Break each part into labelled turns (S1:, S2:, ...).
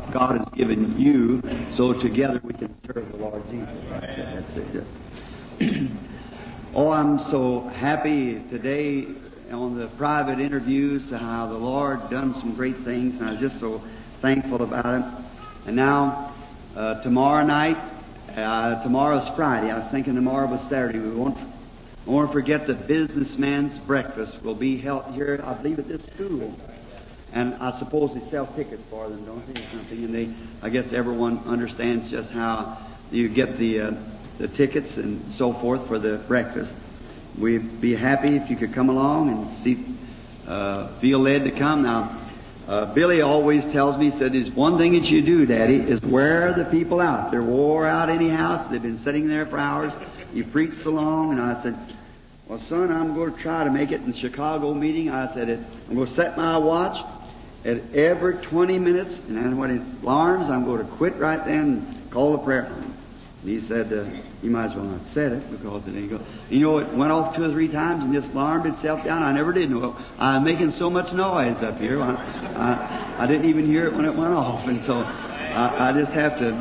S1: God has given you, so together we can serve the Lord Jesus. That's it. Yes. Oh, I'm so happy today on the private interviews how the Lord done some great things, and I'm just so thankful about it. And now, tomorrow night, tomorrow's Friday. I was thinking tomorrow was Saturday. We won't forget the businessman's breakfast will be held here, I believe, at this school. And I suppose they sell tickets for them, don't they, or something? And I guess everyone understands just how you get the tickets and so forth for the breakfast. We'd be happy if you could come along and feel led to come. Now, Billy always tells me, he said, there's one thing that you do, Daddy, is wear the people out. They're wore out anyhow, so they've been sitting there for hours. You preach so long, and I said, well, son, I'm going to try to make it in the Chicago meeting. I said, I'm going to set my watch at every 20 minutes, and then when it alarms, I'm going to quit right then and call the prayer line. And he said, you might as well not set it, because it ain't going. You know, it went off 2 or 3 times and just alarmed itself down. I never did know. I'm making so much noise up here. I didn't even hear it when it went off, and so I just have to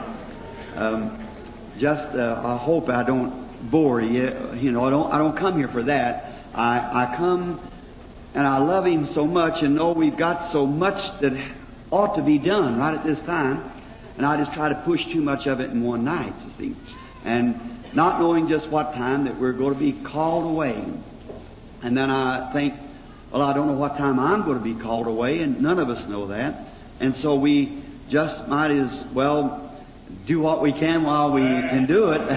S1: I hope I don't bore you. You know, I don't come here for that. I come and I love Him so much, and know we've got so much that ought to be done right at this time, and I just try to push too much of it in one night, you see, and not knowing just what time that we're going to be called away. And then I think, well, I don't know what time I'm going to be called away, and none of us know that, and so we just might as well do what we can while we can do it.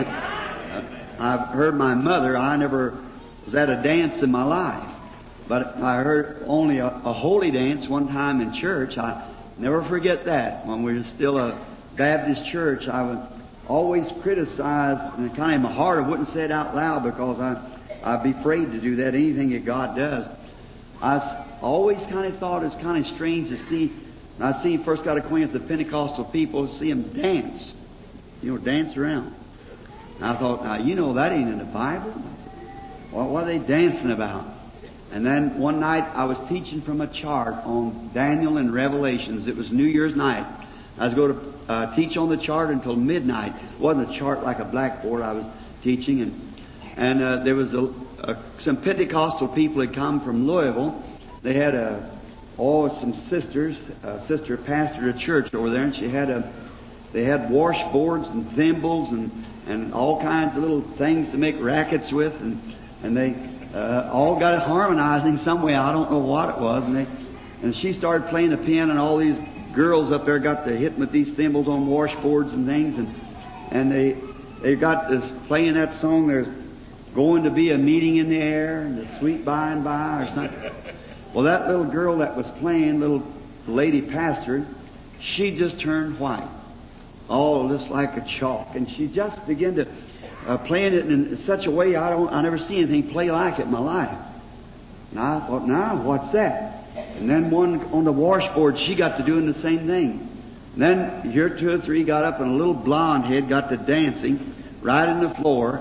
S1: I've heard my mother, I never was at a dance in my life, but I heard only a holy dance one time in church. I never forget that. When we were still a Baptist church, I would always criticize, and kind of in my heart I wouldn't say it out loud because I'd be afraid to do that, anything that God does. I always kind of thought it was kind of strange to see, when I first got acquainted with the Pentecostal people, see them dance, dance around. And I thought, now, that ain't in the Bible. Well, what are they dancing about? And then one night I was teaching from a chart on Daniel and Revelations. It was New Year's night. I was going to teach on the chart until midnight. It wasn't a chart like a blackboard. I was teaching, and there was some Pentecostal people had come from Louisville. They had some sisters. A sister pastored a church over there, and they had washboards and thimbles and all kinds of little things to make rackets with, and they all got it harmonizing some way. I don't know what it was, and she started playing the piano, and all these girls up there got to hit with these thimbles on washboards and things, and they got this playing that song. There's going to be a meeting in the air, and the sweet by and by, or something. Well, that little girl that was playing, little lady pastor, she just turned white, all just like a chalk, and she just began to playing it in such a way I never seen anything play like it in my life. And I thought, now what's that? And then one on the washboard, she got to doing the same thing. And then here 2 or 3 got up, and a little blonde head got to dancing right in the floor.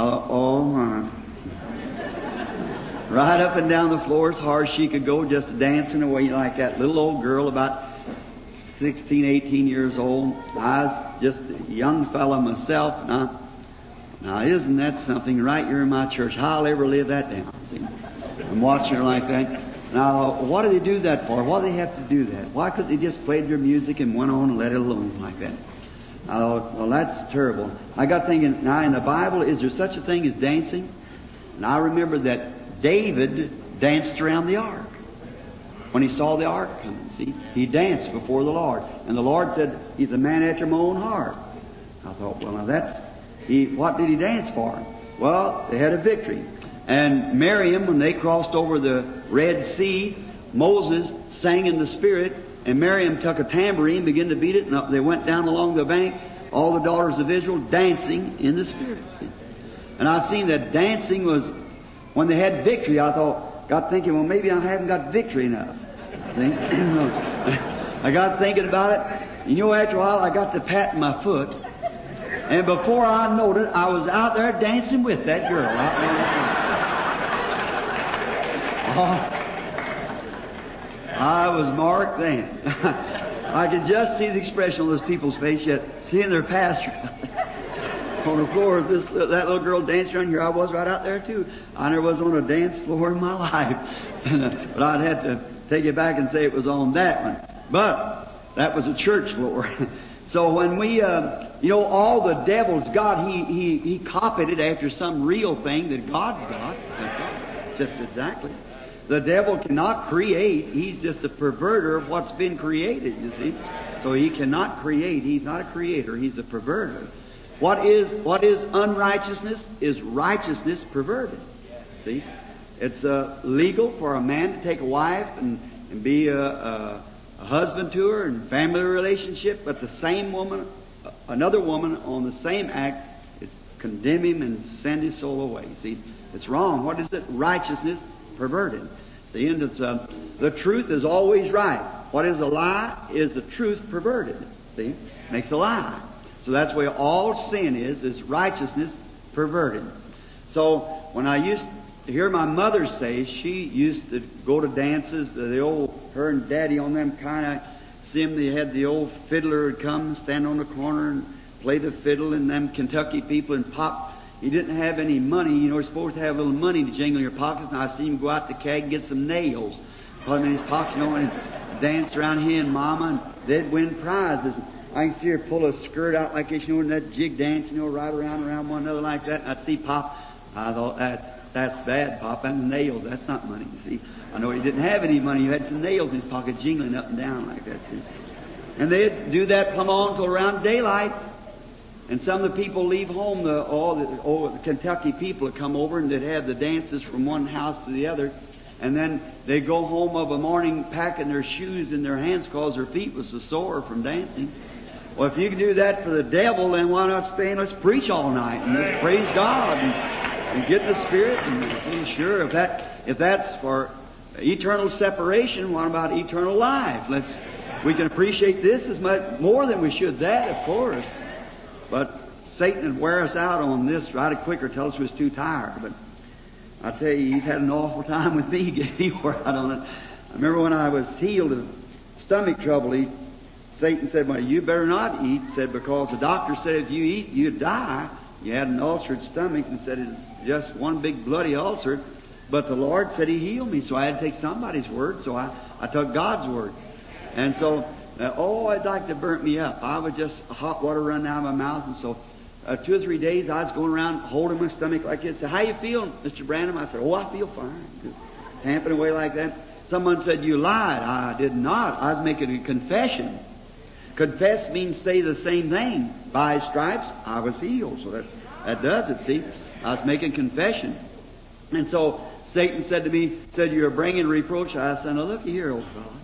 S1: Right up and down the floor as hard as she could go, just dancing away like that little old girl, about 16, 18 years old. I was just a young fellow myself. Now, isn't that something? Right here in my church. How'll I ever live that down? See? I'm watching her like that. Now, what do they do that for? Why do they have to do that? Why couldn't they just play their music and went on and let it alone like that? I thought, well, that's terrible. I got thinking, now in the Bible, is there such a thing as dancing? And I remember that David danced around the ark. When he saw the ark coming, see, he danced before the Lord. And the Lord said, he's a man after my own heart. I thought, well, now what did he dance for? Well, they had a victory. And Miriam, when they crossed over the Red Sea, Moses sang in the Spirit, and Miriam took a tambourine and began to beat it, and they went down along the bank, all the daughters of Israel dancing in the Spirit. See? And I seen that dancing was, when they had victory, I got thinking, well, maybe I haven't got victory enough. I got thinking about it. After a while, I got to patting my foot. And before I knowed it, I was out there dancing with that girl. I was marked then. I could just see the expression on those people's face, yet seeing their pastor on the floor of that little girl dancing around here. I was right out there too. I never was on a dance floor in my life. But I'd have to take it back and say it was on that one. But that was a church floor. So when we, all the devil's got, he copied it after some real thing that God's got. That's all. Just exactly. The devil cannot create. He's just a perverter of what's been created, you see. So he cannot create. He's not a creator. He's a perverter. What is unrighteousness is righteousness perverted. See? It's legal for a man to take a wife and be a husband to her and family relationship, but the same woman, another woman on the same act, it condemn him and send his soul away. See? It's wrong. What is it? Righteousness perverted. See, and it's the truth is always right. What is a lie is the truth perverted. See, makes a lie. So that's the way all sin is righteousness perverted. So when I used to hear my mother say, she used to go to dances. Her and Daddy on them kind of sim. They had the old fiddler would come, stand on the corner and play the fiddle, and them Kentucky people and pop. He didn't have any money. You're supposed to have a little money to jingle in your pockets. And I see him go out to keg and get some nails, put them in his pockets, and dance around he and Mama, and they'd win prizes. I can see her pull a skirt out like this, in that jig dance, right around one another like that. And I'd see Pop. I thought, that's bad, Pop. And the nails, that's not money, you see. I know he didn't have any money. He had some nails in his pocket jingling up and down like that, see. And they'd do that come on till around daylight. And some of the people leave home, the Kentucky people would come over and they'd have the dances from one house to the other. And then they'd go home of a morning packing their shoes in their hands because their feet was so sore from dancing. Well, if you can do that for the devil, then why not stay and let's preach all night and let's praise God and get in the Spirit and see, sure, if that's for eternal separation, what about eternal life? We can appreciate this as much more than we should that, of course. But Satan would wear us out on this right quicker, tell us we was too tired. But I tell you, he's had an awful time with me getting me wore out on it. I remember when I was healed of stomach trouble, Satan said, well, you better not eat. Said, because the doctor said if you eat, you'd die. You had an ulcered stomach, and said it's just one big bloody ulcer. But the Lord said He healed me, so I had to take somebody's word. So I took God's word. And so, I'd like to burn me up. I would just hot water run out of my mouth. And so 2 or 3 days I was going around holding my stomach like this. Said, how you feeling, Mr. Branham? I said, I feel fine. Just tamping away like that. Someone said, you lied. I did not. I was making a confession. Confess means say the same thing. By His stripes, I was healed. So that does it, see. I was making confession. And so Satan said to me, you're bringing reproach. I said, now look here, old fellow.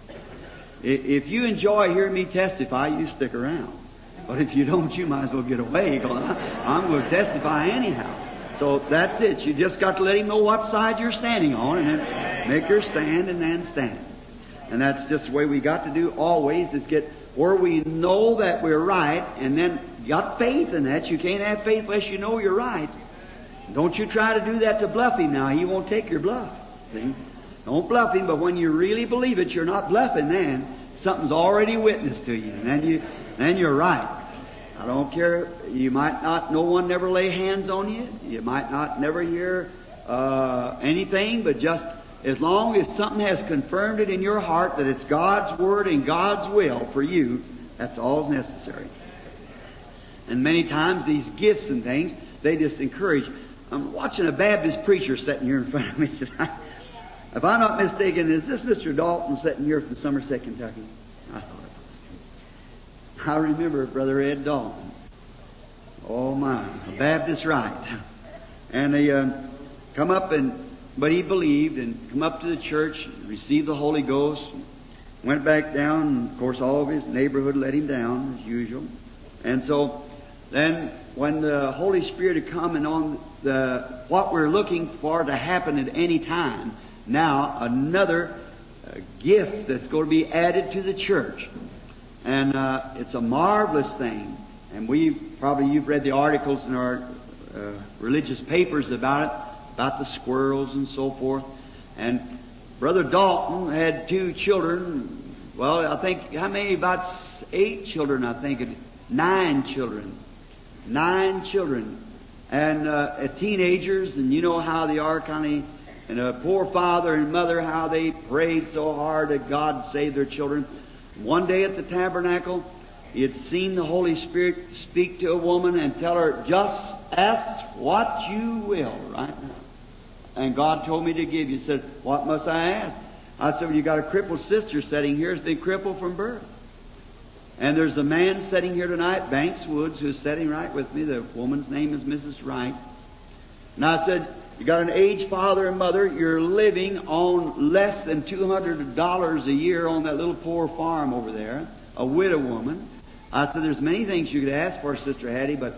S1: If you enjoy hearing me testify, you stick around. But if you don't, you might as well get away, because I'm going to testify anyhow. So that's it. You just got to let Him know what side you're standing on, and then make your stand and then stand. And that's just the way we got to do always, is get where we know that we're right, and then got faith in that. You can't have faith unless you know you're right. Don't you try to do that to bluff Him now. He won't take your bluff. See? Don't bluff Him, but when you really believe it, you're not bluffing then. Something's already witnessed to you, and then you're right. I don't care. You might not, no one never lay hands on you. You might not never hear anything, but just as long as something has confirmed it in your heart that it's God's Word and God's will for you, that's all necessary. And many times these gifts and things, they just encourage. I'm watching a Baptist preacher sitting here in front of me tonight. If I'm not mistaken, is this Mr. Dalton sitting here from Somerset, Kentucky? I thought it was. I remember Brother Ed Dalton. Oh my, a Baptist right. And they come up but he believed and come up to the church, received the Holy Ghost, went back down, and of course all of his neighborhood let him down as usual. And so then when the Holy Spirit had come and on what we're looking for to happen at any time, now another gift that's going to be added to the church. And it's a marvelous thing. And you've read the articles in our religious papers about it, about the squirrels and so forth. And Brother Dalton had 2 children, well, I think, how many? About 8 children, I think. 9 children. 9 children. And teenagers, and you know how they are, kind of, and a poor father and mother, how they prayed so hard that God save their children. One day at the tabernacle, he had seen the Holy Spirit speak to a woman and tell her, just ask what you will right now. And God told me to give you. He said, what must I ask? I said, well, you got a crippled sister sitting here who's been crippled from birth. And there's a man sitting here tonight, Banks Woods, who's sitting right with me. The woman's name is Mrs. Wright. And I said, you got an aged father and mother. You're living on less than $200 a year on that little poor farm over there. A widow woman. I said, there's many things you could ask for, Sister Hattie, but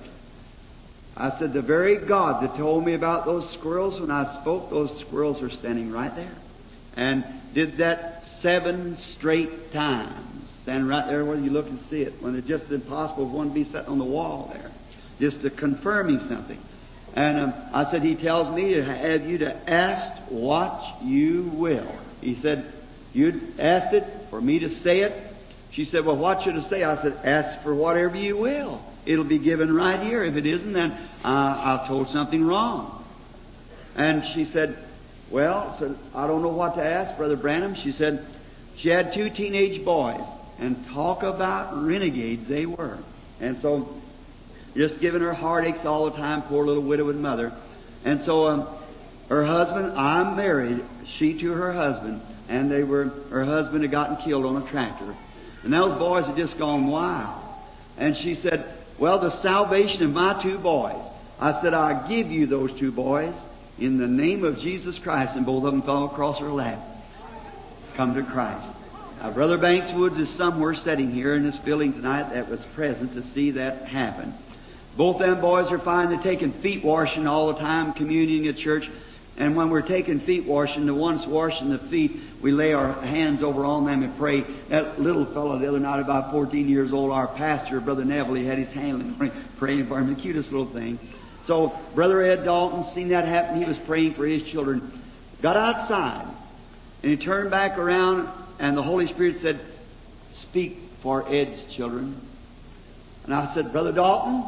S1: I said, the very God that told me about those squirrels when I spoke, those squirrels are standing right there. And did that 7 straight times. Standing right there where you look and see it. When it's just impossible for one to be sitting on the wall there. Just to confirm me something. And I said, he tells me to have you to ask what you will. He said, you'd asked it for me to say it. She said, well, what should I say? I said, ask for whatever you will. It'll be given right here. If it isn't, then I've told something wrong. And she said, well, so I don't know what to ask, Brother Branham. She said, she had 2 teenage boys. And talk about renegades they were. And so, just giving her heartaches all the time, poor little widowed mother. And so, her husband, I'm married, she to her husband. And her husband had gotten killed on a tractor. And those boys had just gone wild. And she said, well, the salvation of my 2 boys. I said, I give you those 2 boys in the name of Jesus Christ. And both of them fell across her lap. Come to Christ. Now, Brother Banks Woods is somewhere sitting here in this building tonight that was present to see that happen. Both them boys are fine. They're taking feet washing all the time, communing at church. And when we're taking feet washing, the ones washing the feet, we lay our hands over on them and pray. That little fellow the other night, about 14 years old, our pastor, Brother Neville, he had his hand praying for him, the cutest little thing. So Brother Ed Dalton seen that happen. He was praying for his children. Got outside, and he turned back around, and the Holy Spirit said, speak for Ed's children. And I said, Brother Dalton,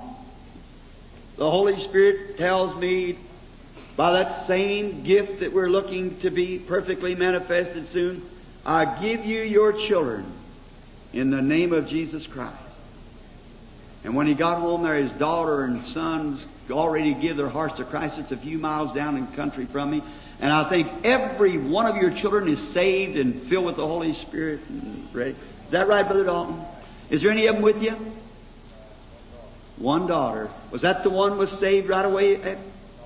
S1: the Holy Spirit tells me by that same gift that we're looking to be perfectly manifested soon, I give you your children in the name of Jesus Christ. And when he got home there, his daughter and sons already give their hearts to Christ. It's a few miles down in the country from me. And I think every one of your children is saved and filled with the Holy Spirit. And ready. Is that right, Brother Dalton? Is there any of them with you? One daughter. Was that the one was saved right away?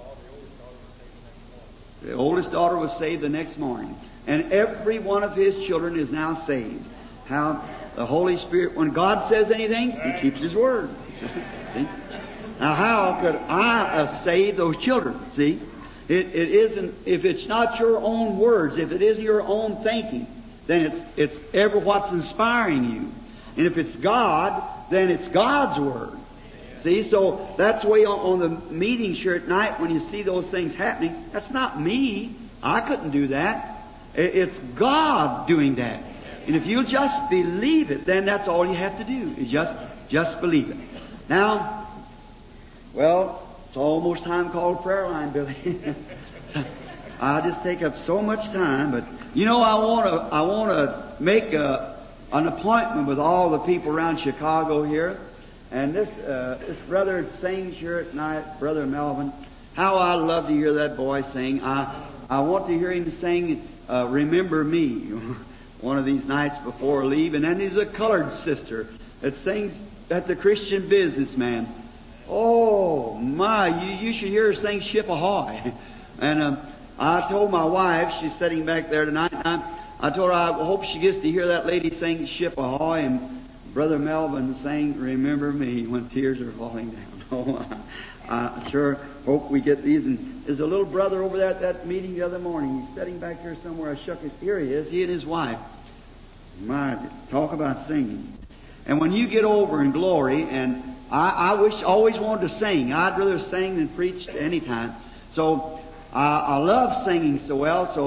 S1: The oldest daughter was saved the next morning. And every one of his children is now saved. How the Holy Spirit, when God says anything, He keeps His word. See? Now how could I save those children? See? It isn't, if it's not your own words, if it isn't your own thinking, then it's ever what's inspiring you. And if it's God, then it's God's word. See, so that's the way on the meeting here at night when you see those things happening. That's not me. I couldn't do that. It's God doing that. And if you'll just believe it, then that's all you have to do, is just believe it. Now, well, it's almost time called prayer line, Billy. I'll just take up so much time, but you know, I want to make an appointment with all the people around Chicago here. And this brother sings here at night, Brother Melvin. How I love to hear that boy sing. I want to hear him sing Remember Me one of these nights before leave. And then there's a colored sister that sings at the Christian Businessman. Oh, my, you should hear her sing Ship Ahoy. And I told my wife, she's sitting back there tonight, I told her I hope she gets to hear that lady sing Ship Ahoy and Brother Melvin sang Remember Me when tears are falling down. Oh, I sure hope we get these. And there's a little brother over there at that meeting the other morning. He's sitting back there somewhere. I shook his. Here he is. He and his wife. My, talk about singing. And when you get over in glory, and I always wanted to sing. I'd rather sing than preach any time. So I love singing so well. So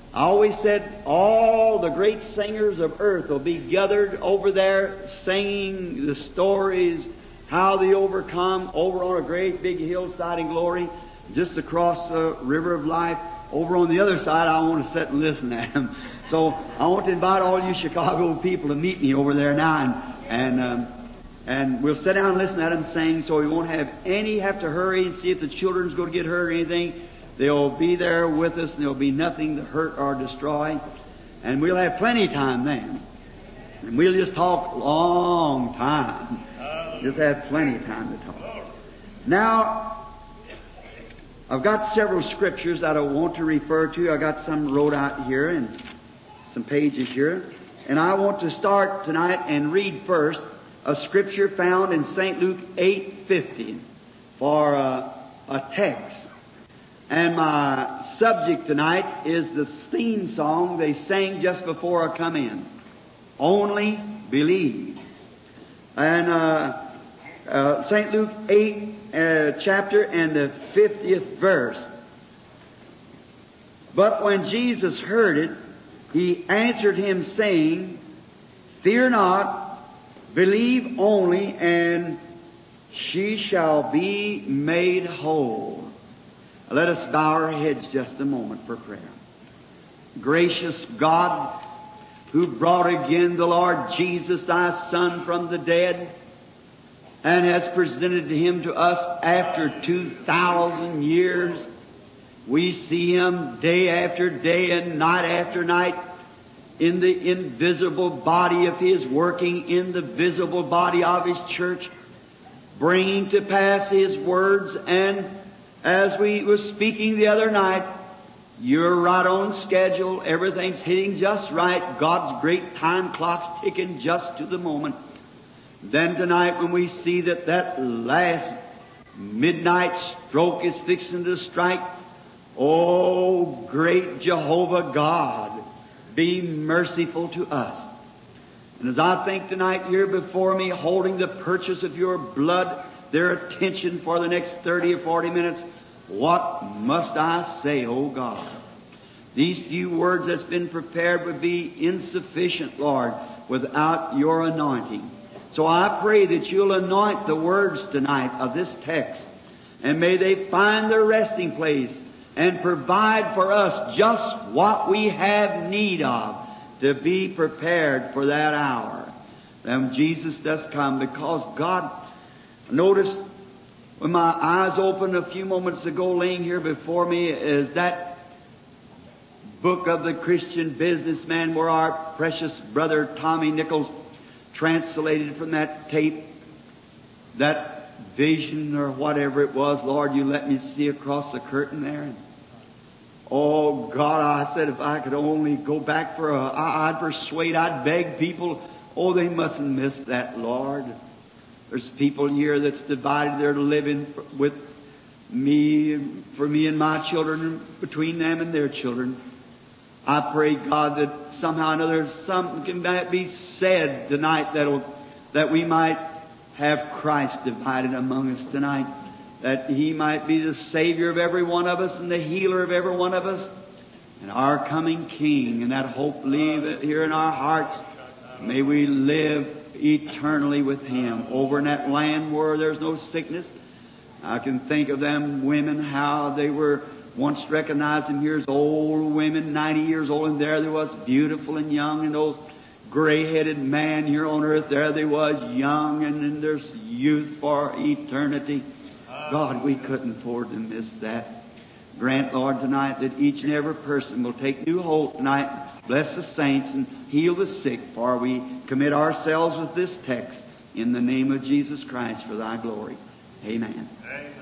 S1: I always said all the great singers of earth will be gathered over there singing the stories, how they overcome over on a great big hillside in glory, just across the river of life. Over on the other side, I want to sit and listen at them. So I want to invite all you Chicago people to meet me over there now, and we'll sit down and listen at them sing, so we won't have to hurry and see if the children's going to get hurt or anything. They'll be there with us, and there'll be nothing to hurt or destroy. And we'll have plenty of time then. And we'll just talk a long time. Just have plenty of time to talk. Now, I've got several scriptures that I want to refer to. I got some wrote out here and some pages here. And I want to start tonight and read first a scripture found in St. Luke 8:50 for a text. And my subject tonight is the theme song they sang just before I come in. Only Believe. And St. Luke 8 chapter and the 50th verse. But when Jesus heard it, He answered him, saying, Fear not, believe only, and she shall be made whole. Let us bow our heads just a moment for prayer. Gracious God, who brought again the Lord Jesus, Thy Son, from the dead, and has presented Him to us after 2,000 years, we see Him day after day and night after night in the invisible body of His, working in the visible body of His church, bringing to pass His words. And as we were speaking the other night, you're right on schedule. Everything's hitting just right. God's great time clock's ticking just to the moment. Then tonight, when we see that last midnight stroke is fixing to strike, oh, great Jehovah God, be merciful to us. And as I think tonight here before me, holding the purchase of your blood, their attention for the next 30 or 40 minutes, what must I say, oh God? These few words that's been prepared would be insufficient, Lord, without your anointing. So I pray that you'll anoint the words tonight of this text, and may they find their resting place and provide for us just what we have need of to be prepared for that hour. Then Jesus does come, because God, notice when my eyes opened a few moments ago, laying here before me is that book of the Christian Businessman, where our precious brother Tommy Nichols translated from that tape, that vision or whatever it was. Lord, you let me see across the curtain there. And oh God, I said, if I could only go back I'd persuade, I'd beg people, oh, they mustn't miss that, Lord. There's people here that's divided their living with me, for me and my children, between them and their children. I pray, God, that somehow or another something can be said tonight that we might have Christ divided among us tonight, that He might be the Savior of every one of us and the healer of every one of us, and our coming King, and that hope leave here in our hearts. May we live eternally with Him over in that land where there's no sickness. I can think of them women, how they were once recognized in here as old women, 90 years old, and there they was, beautiful and young, and those gray-headed man here on earth, there they was, young, and in their youth for eternity. God, we couldn't afford to miss that. Grant, Lord, tonight that each and every person will take new hope tonight. Bless the saints and heal the sick, for we commit ourselves with this text in the name of Jesus Christ for Thy glory. Amen.
S2: Amen.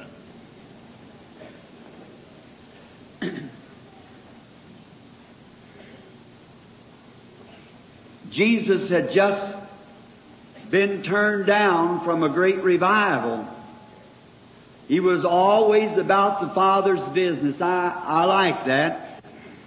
S1: Jesus had just been turned down from a great revival. He was always about the Father's business. I like that.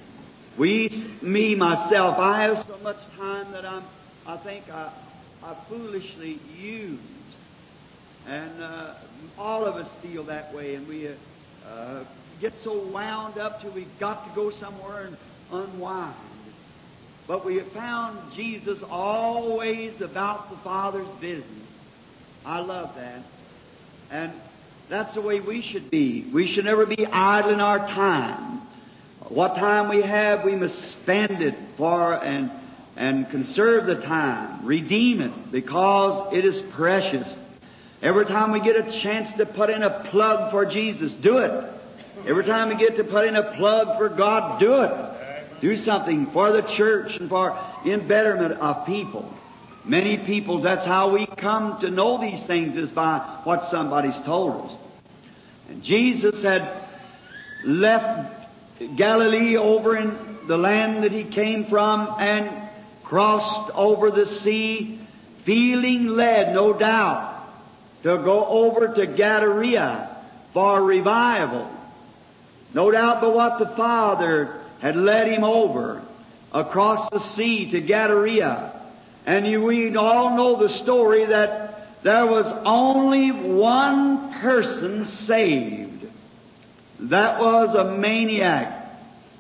S1: Myself, I have so much time that I think I foolishly used. And all of us feel that way, and we get so wound up till we've got to go somewhere, and unwind. But we have found Jesus always about the Father's business. I love that. And that's the way we should be. We should never be idle in our time. What time we have, we must spend it for and conserve the time, redeem it, because it is precious. Every time we get a chance to put in a plug for Jesus, do it. Every time we get to put in a plug for God, do it. Do something for the church and for in betterment of people. Many people, that's how we come to know these things, is by what somebody's told us. And Jesus had left Galilee over in the land that He came from and crossed over the sea, feeling led, no doubt, to go over to Gadara for revival. No doubt but what the Father had led Him over across the sea to Gadara. And we all know the story that there was only one person saved. That was a maniac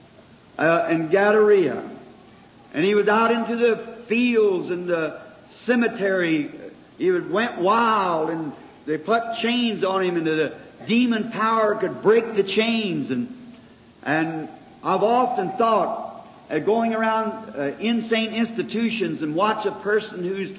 S1: in Gadara. And he was out into the fields and the cemetery. He went wild, and they put chains on him, and the demon power could break the chains. And I've often thought, going around insane institutions and watch a person who's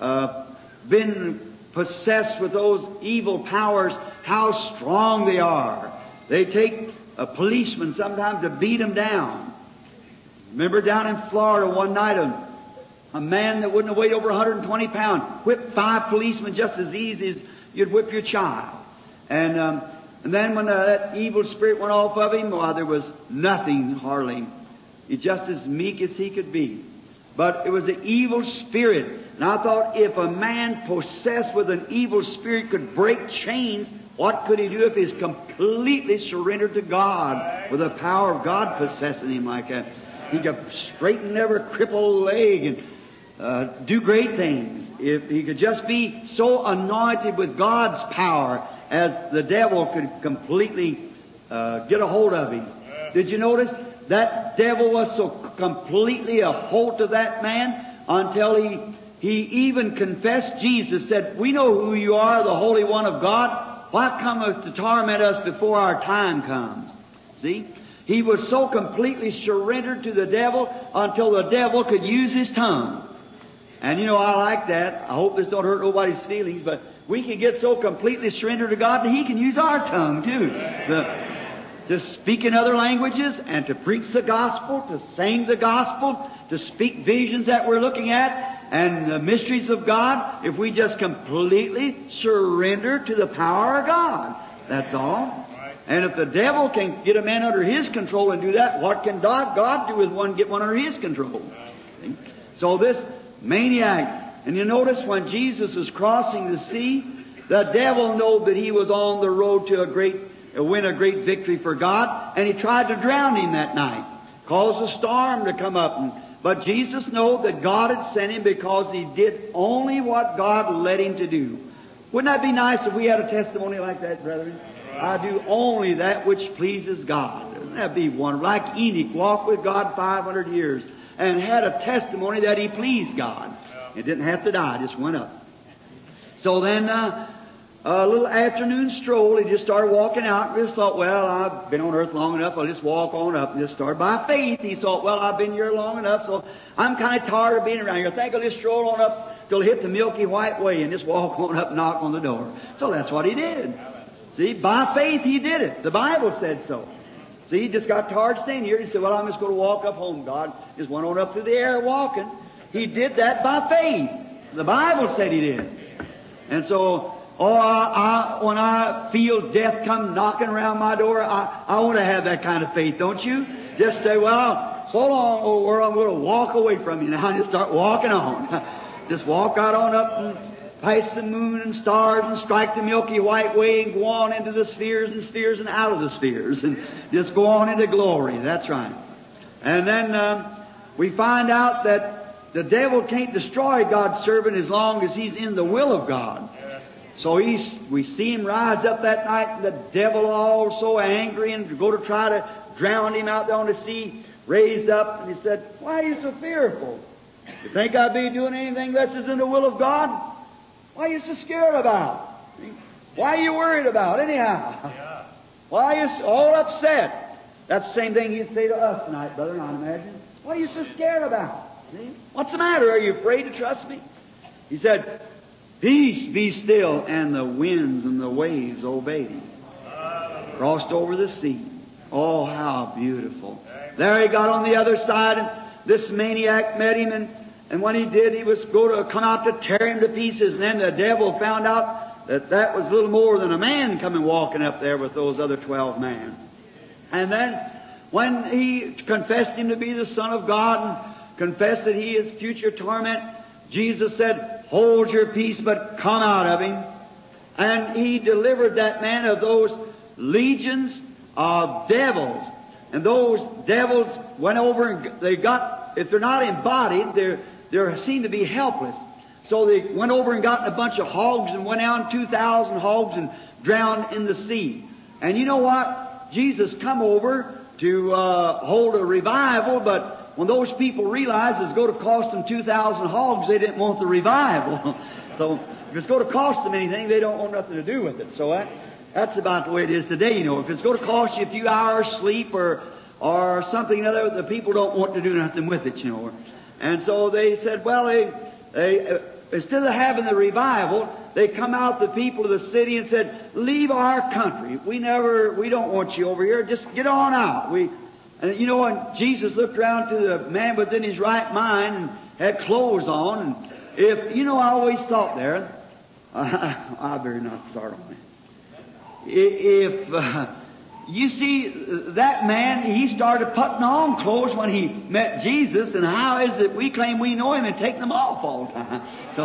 S1: been possessed with those evil powers, how strong they are. They take a policeman sometimes to beat him down. Remember down in Florida one night, a man that wouldn't have weighed over 120 pounds whipped 5 policemen just as easy as you'd whip your child. And then when that evil spirit went off of him, well, there was nothing hardly. He's just as meek as he could be. But it was an evil spirit. And I thought, if a man possessed with an evil spirit could break chains, what could he do if he's completely surrendered to God, with the power of God possessing him like that? He could straighten every crippled leg and do great things. If he could just be so anointed with God's power as the devil could completely get a hold of him. Did you notice? That devil was so completely a hold of that man until he even confessed Jesus, said, "We know who you are, the Holy One of God. Why cometh to torment us before our time comes?" See? He was so completely surrendered to the devil until the devil could use his tongue. And you know, I like that. I hope this don't hurt nobody's feelings, but we can get so completely surrendered to God that He can use our tongue too. To speak in other languages and to preach the gospel, to sing the gospel, to speak visions that we're looking at and the mysteries of God, if we just completely surrender to the power of God. That's all. And if the devil can get a man under his control and do that, what can God do with one, get one under His control? So this maniac, and you notice when Jesus was crossing the sea, the devil knew that he was on the road to win a great victory for God, and he tried to drown him that night, caused a storm to come up. But Jesus knew that God had sent him because he did only what God led him to do. Wouldn't that be nice if we had a testimony like that, brethren? I do only that which pleases God. Wouldn't that be wonderful? Like Enoch walked with God 500 years and had a testimony that he pleased God. He didn't have to die, just went up. So then a little afternoon stroll, he just started walking out and just thought, well, I've been on earth long enough, I'll just walk on up and just start. By faith, he thought, well, I've been here long enough, so I'm kind of tired of being around here. I think I'll just stroll on up till I hit the Milky White Way and just walk on up and knock on the door. So that's what he did. See, by faith he did it. The Bible said so. See, he just got tired staying here. He said, well, I'm just going to walk up home, God. Just went on up through the air walking. He did that by faith. The Bible said he did. And so, when I feel death come knocking around my door, I want to have that kind of faith, don't you? Just say, well, so long, old world, I'm going to walk away from you now and just start walking on. Just walk right on up and pass the moon and stars and strike the Milky White Way and go on into the spheres and out of the spheres and just go on into glory. That's right. And then we find out that the devil can't destroy God's servant as long as he's in the will of God. So we see him rise up that night, and the devil all so angry and go to try to drown him out there on the sea. raised up, and he said, "Why are you so fearful? You think I'd be doing anything less is in the will of God? Why are you so scared about? Why are you worried about, anyhow? Why are you all upset?" That's the same thing he'd say to us tonight, brother, I imagine. "What are you so scared about? See? What's the matter? Are you afraid to trust me?" He said, "Peace, be still," and the winds and the waves obeyed him. Crossed over the sea. Oh, how beautiful. There he got on the other side, and this maniac met him, and when he did, he was going to come out to tear him to pieces, and then the devil found out that was little more than a man coming walking up there with those other 12 men. And then, when he confessed him to be the Son of God and confessed that he is future torment, Jesus said, "Hold your peace, but come out of him." And he delivered that man of those legions of devils. And those devils went over and they got, if they're not embodied, they're seen to be helpless. So they went over and got a bunch of hogs and went down 2,000 hogs and drowned in the sea. And you know what? Jesus come over to hold a revival, but when those people realized it's going to cost them 2,000 hogs, they didn't want the revival. So if it's going to cost them anything, they don't want nothing to do with it. So that's about the way it is today, you know. If it's going to cost you a few hours sleep or something other, the people don't want to do nothing with it, you know. And so they said, well, they instead of having the revival, they come out, the people of the city, and said, "Leave our country. We don't want you over here. Just get on out." And you know, and Jesus looked around to the man within his right mind and had clothes on. And if, you know, I always thought there, I better not start on it. If you see, that man, he started putting on clothes when he met Jesus, and how is it we claim we know him and take them off all the time? So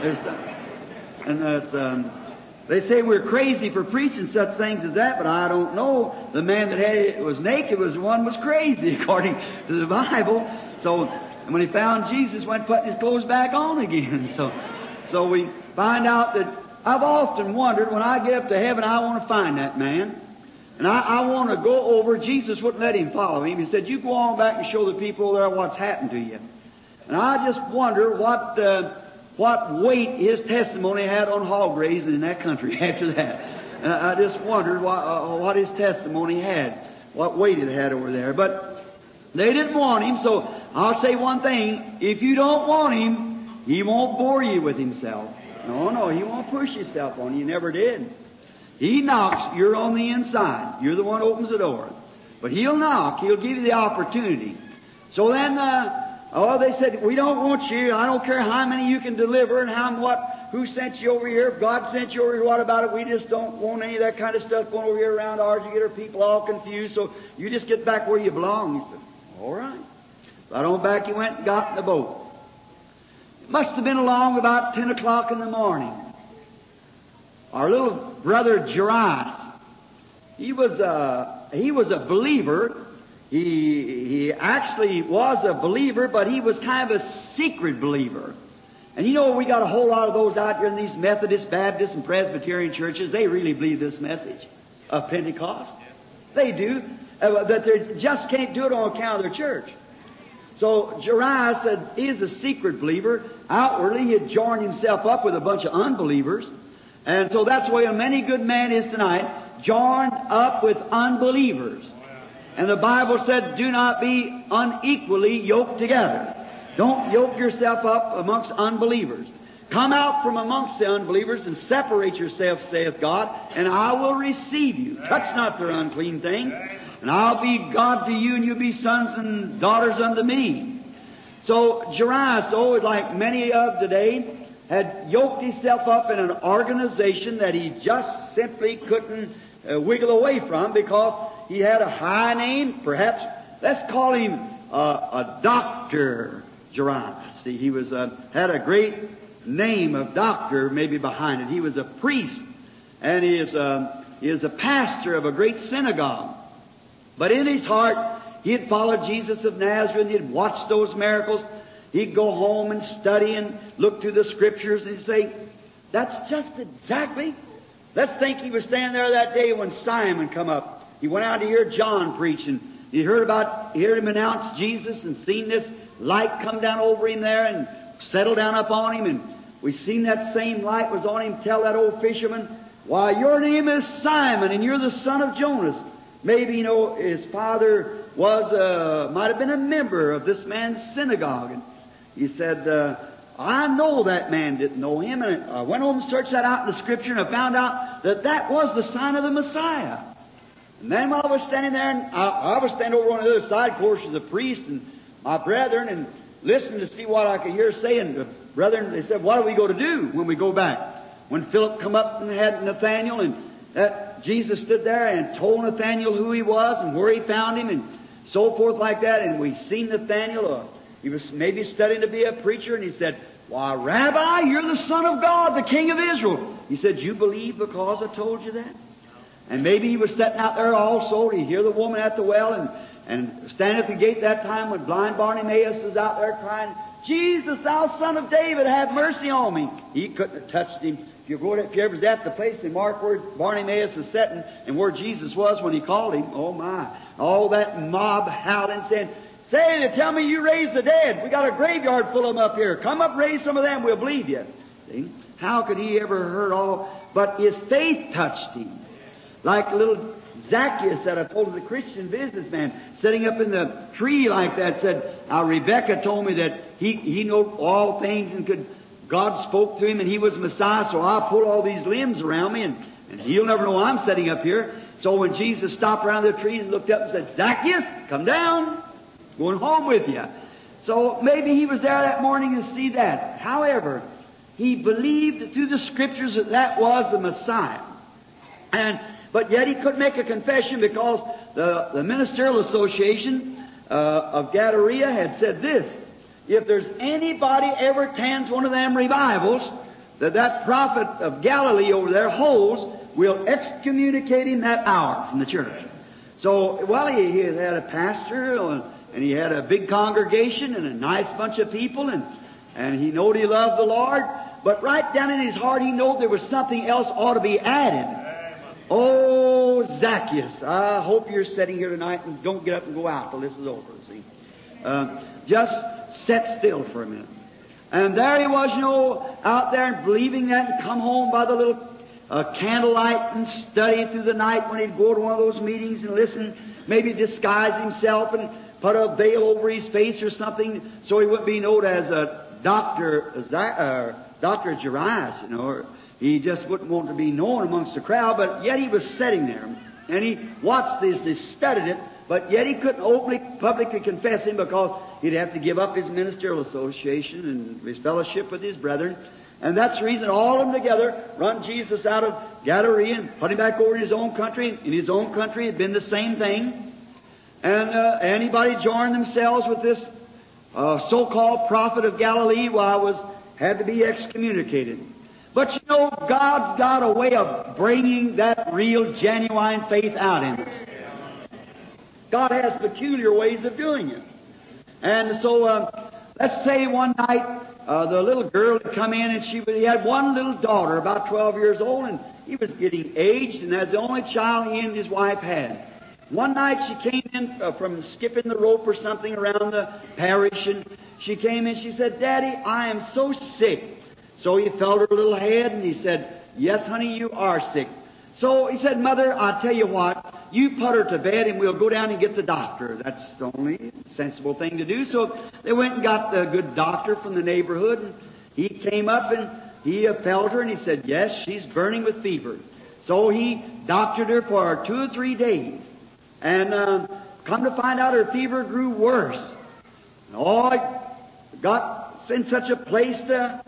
S1: they say we're crazy for preaching such things as that, but I don't know. The man that was naked was the one who was crazy, according to the Bible. So, and when he found Jesus, went putting his clothes back on again. So we find out that I've often wondered, when I get up to heaven, I want to find that man. And I want to go over. Jesus wouldn't let him follow him. He said, "You go on back and show the people there what's happened to you." And I just wonder what weight his testimony had on hog raising in that country after that. And I just wondered what his testimony had, what weight it had over there. But they didn't want him, so I'll say one thing. If you don't want him, he won't bore you with himself. No, he won't push himself on you. He never did. He knocks, you're on the inside. You're the one who opens the door. But he'll knock. He'll give you the opportunity. So then, they said, "We don't want you. I don't care how many you can deliver and who sent you over here. If God sent you over here, what about it? We just don't want any of that kind of stuff going over here around ours. You get our people all confused, so you just get back where you belong." He said, "All right." Right on back he went and got in the boat. It must have been along about 10 o'clock in the morning. Our little brother Jairus, he was a believer. He actually was a believer, but he was kind of a secret believer. And you know, we got a whole lot of those out here in these Methodist, Baptist, and Presbyterian churches. They really believe this message of Pentecost. They do. That they just can't do it on account of their church. So Jairus said he is a secret believer. Outwardly, he had joined himself up with a bunch of unbelievers. And so that's the way a many good man is tonight, joined up with unbelievers. And the Bible said, "Do not be unequally yoked together." Don't yoke yourself up amongst unbelievers. "Come out from amongst the unbelievers and separate yourself, saith God, and I will receive you. Touch not their unclean things, and I'll be God to you, and you'll be sons and daughters unto me." So Jairus, like many of today, had yoked himself up in an organization that he just simply couldn't wiggle away from, because he had a high name. Perhaps let's call him a Dr. Jairus. See, he was had a great name of doctor maybe behind it. He was a priest, and he is a pastor of a great synagogue. But in his heart, he had followed Jesus of Nazareth. He had watched those miracles. He'd go home and study and look through the Scriptures and say, "That's just exactly." Let's think he was standing there that day when Simon come up. He went out to hear John preach, and he heard him announce Jesus and seen this light come down over him there and settle down upon him. And we seen that same light was on him tell that old fisherman, "Why, your name is Simon, and you're the son of Jonas." Maybe, his father might have been a member of this man's synagogue. And he said, "I know that man didn't know him." And I went home and searched that out in the Scripture, and I found out that was the sign of the Messiah. And then while I was standing there, and I was standing over on the other side, of course, as a priest and my brethren, and listening to see what I could hear saying. The brethren, they said, "What are we going to do when we go back?" When Philip come up and had Nathanael, and Jesus stood there and told Nathanael who he was and where he found him and so forth like that. And we seen Nathanael, he was maybe studying to be a preacher, and he said, "Why, Rabbi, you're the Son of God, the King of Israel." He said, "You believe because I told you that?" And maybe he was sitting out there also to hear the woman at the well and standing at the gate that time when blind Bartimaeus was out there crying, "Jesus, thou Son of David, have mercy on me." He couldn't have touched him. If you ever was at the place in Mark where Bartimaeus was sitting and where Jesus was when he called him, oh my, all that mob howling saying, "Say, they tell me you raised the dead. We got a graveyard full of them up here. Come up, raise some of them. We'll believe you." See? How could he ever heard all? But his faith touched him. Like little Zacchaeus that I told the Christian businessman sitting up in the tree like that said, Rebecca told me that he knew all things and God spoke to him and he was Messiah, so I'll pull all these limbs around me and he'll never know I'm sitting up here. So when Jesus stopped around the tree and looked up and said, "Zacchaeus, come down. Going home with you." So maybe he was there that morning to see that. However, he believed through the Scriptures that was the Messiah. But yet he couldn't make a confession because the Ministerial Association of Gadara had said this: if there's anybody ever attends one of them revivals that prophet of Galilee over there holds, we'll excommunicate him that hour from the church. So, well, he had a pastor and he had a big congregation and a nice bunch of people and he knowed he loved the Lord, but right down in his heart he knew there was something else ought to be added. Oh, Zacchaeus, I hope you're sitting here tonight and don't get up and go out till this is over, see. Just sit still for a minute. And there he was, out there and believing that and come home by the little candlelight and study through the night when he'd go to one of those meetings and listen, maybe disguise himself and put a veil over his face or something so he wouldn't be known as Dr. Jairus, or he just wouldn't want to be known amongst the crowd, but yet he was sitting there. And he watched this, he studied it, but yet he couldn't openly, publicly confess him because he'd have to give up his ministerial association and his fellowship with his brethren. And that's the reason all of them together run Jesus out of Gadara and put him back over in his own country. In his own country it had been the same thing. And anybody joined themselves with this so-called prophet of Galilee, had to be excommunicated. But God's got a way of bringing that real, genuine faith out in us. God has peculiar ways of doing it. And so, let's say one night, the little girl had come in and he had one little daughter, about 12 years old, and he was getting aged, and as the only child he and his wife had. One night she came in from skipping the rope or something around the parish, and she came in, she said, "Daddy, I am so sick." So he felt her little head and he said, "Yes, honey, you are sick." So he said, "Mother, I'll tell you what, you put her to bed and we'll go down and get the doctor." That's the only sensible thing to do. So they went and got the good doctor from the neighborhood, and he came up and he felt her and he said, "Yes, she's burning with fever." So he doctored her for 2 or 3 days. And come to find out her fever grew worse. It got in such a place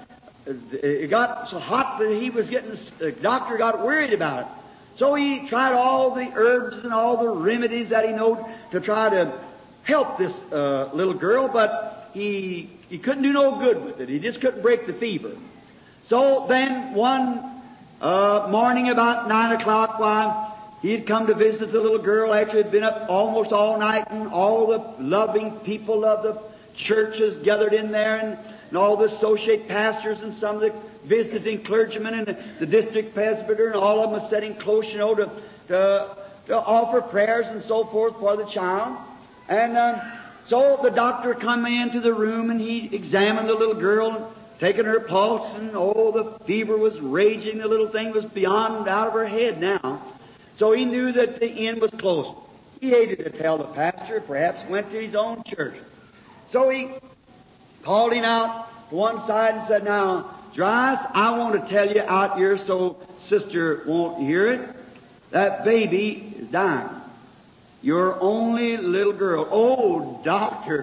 S1: it got so hot that the doctor got worried about it. So he tried all the herbs and all the remedies that he knew to try to help this little girl, but he couldn't do no good with it. He just couldn't break the fever. So then one morning about 9 o'clock, he had come to visit the little girl after he had been up almost all night, and all the loving people of the churches gathered in there, and all the associate pastors and some of the visiting clergymen and the district presbyter, and all of them was sitting close, to to offer prayers and so forth for the child. And so the doctor come into the room and he examined the little girl, taking her pulse, and the fever was raging. The little thing was beyond out of her head now. So he knew that the end was close. He hated to tell the pastor, perhaps went to his own church. So he called him out to one side and said, "Now, Dries, I want to tell you out here so Sister won't hear it. That baby is dying. Your only little girl." "Oh, doctor,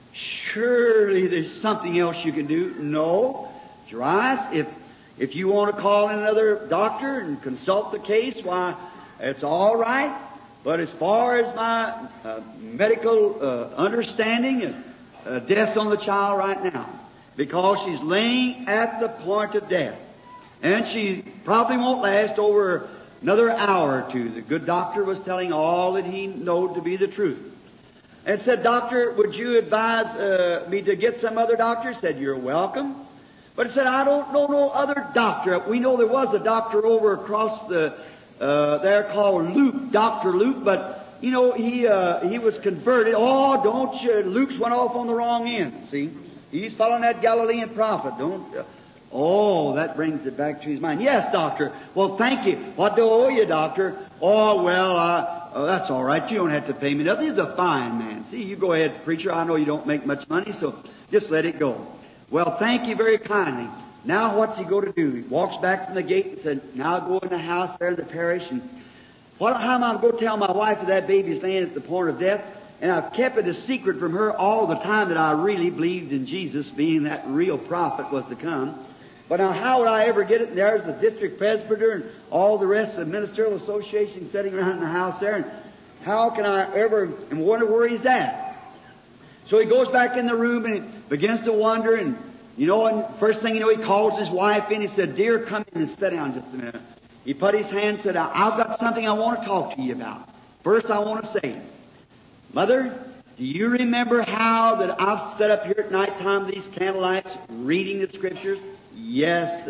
S1: surely there's something else you can do." "No, Dries, if you want to call in another doctor and consult the case, why, it's all right. But as far as my medical understanding, death's on the child right now, because she's laying at the point of death. And she probably won't last over another hour or two." The good doctor was telling all that he knew to be the truth. And said, "Doctor, would you advise me to get some other doctor?" Said, "You're welcome." But he said, "I don't know no other doctor. We know there was a doctor over across there called Luke, Dr. Luke, but, you know, he was converted." "Oh, don't you, Luke's went off on the wrong end, see. He's following that Galilean prophet, don't." "Oh, that brings it back to his mind." "Yes, doctor." "Well, thank you. What do I owe you, doctor?" "Oh, well, that's all right. You don't have to pay me nothing. He's a fine man. See, you go ahead, preacher. I know you don't make much money, so just let it go." "Well, thank you very kindly. Now what's he going to do?" He walks back from the gate and said, "Now go in the house there in the parish, and how am I going to tell my wife that that baby's laying at the point of death? And I've kept it a secret from her all the time that I really believed in Jesus, being that real prophet was to come. But now how would I ever get it? And there's the district presbyter and all the rest of the ministerial association sitting around in the house there. And how can I ever, and wonder where he's at?" So he goes back in the room and he begins to wonder, and and first thing you know, he calls his wife in. He said, "Dear, come in and sit down just a minute." He put his hand and said, "I've got something I want to talk to you about. First, I want to say, Mother, do you remember how that I've sat up here at night time, these candlelights, reading the Scriptures?" "Yes,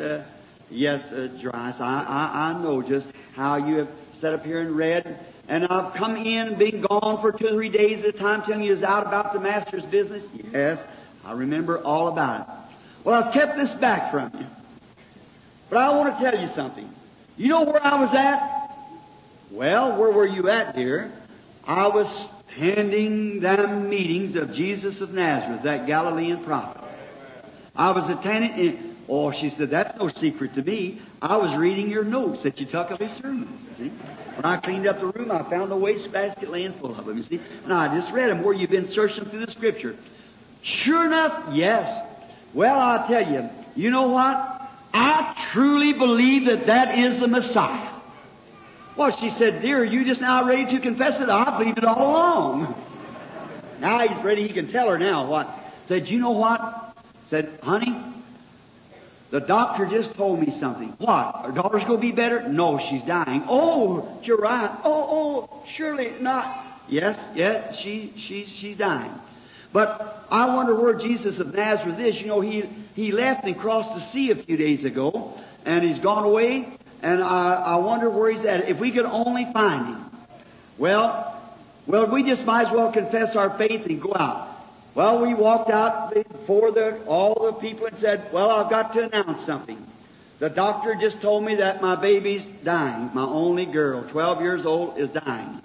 S1: Dries, I know just how you have sat up here and read. And I've come in and been gone for 2 or 3 days at a time telling you was out about the Master's business." "Yes, I remember all about it." "Well, I've kept this back from you. But I want to tell you something. You know where I was at?" "Well, where were you at, dear?" "I was attending them meetings of Jesus of Nazareth, that Galilean prophet. I was attending." "Oh," she said, "that's no secret to me. I was reading your notes that you took of his sermons, you see. When I cleaned up the room, I found the wastebasket laying full of them, you see. And I just read them where you've been searching through the Scripture." "Sure enough, yes." "Well, I'll tell you, you know what? I truly believe that is the Messiah." "Well," she said, "Dear, are you just now ready to confess it?" "I believed it all along." Now he's ready. He can tell her now what. Said, "You know what?" Said, "Honey, the doctor just told me something." "What? Her daughter's going to be better?" "No, she's dying." "Oh, you're right. Oh, surely not." Yes, she's dying. "But I wonder where Jesus of Nazareth is. You know, he left and crossed the sea a few days ago, and he's gone away, and I wonder where he's at. If we could only find him." Well, we just might as well confess our faith and go out. Well, we walked out before all the people and said, "Well, I've got to announce something. The doctor just told me that my baby's dying. My only girl, 12 years old, is dying."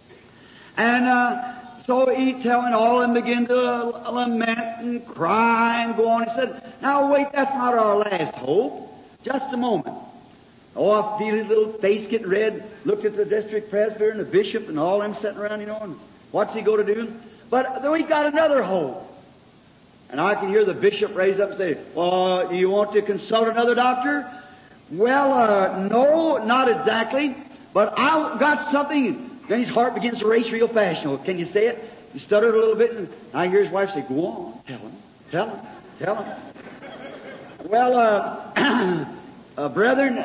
S1: And so he telling all of them begin to lament and cry and go on. He said, "Now wait, that's not our last hope. Just a moment." Oh, I feel his little face getting red. Looked at the district presbyter and the bishop and all them sitting around, and what's he going to do? But then we got another hope. And I can hear the bishop raise up and say, "Well, do you want to consult another doctor?" "Well, no, not exactly. But I got something." Then his heart begins to race real fast. Can you say it? He stuttered a little bit, and I hear his wife say, "Go on, tell him. Well, brethren,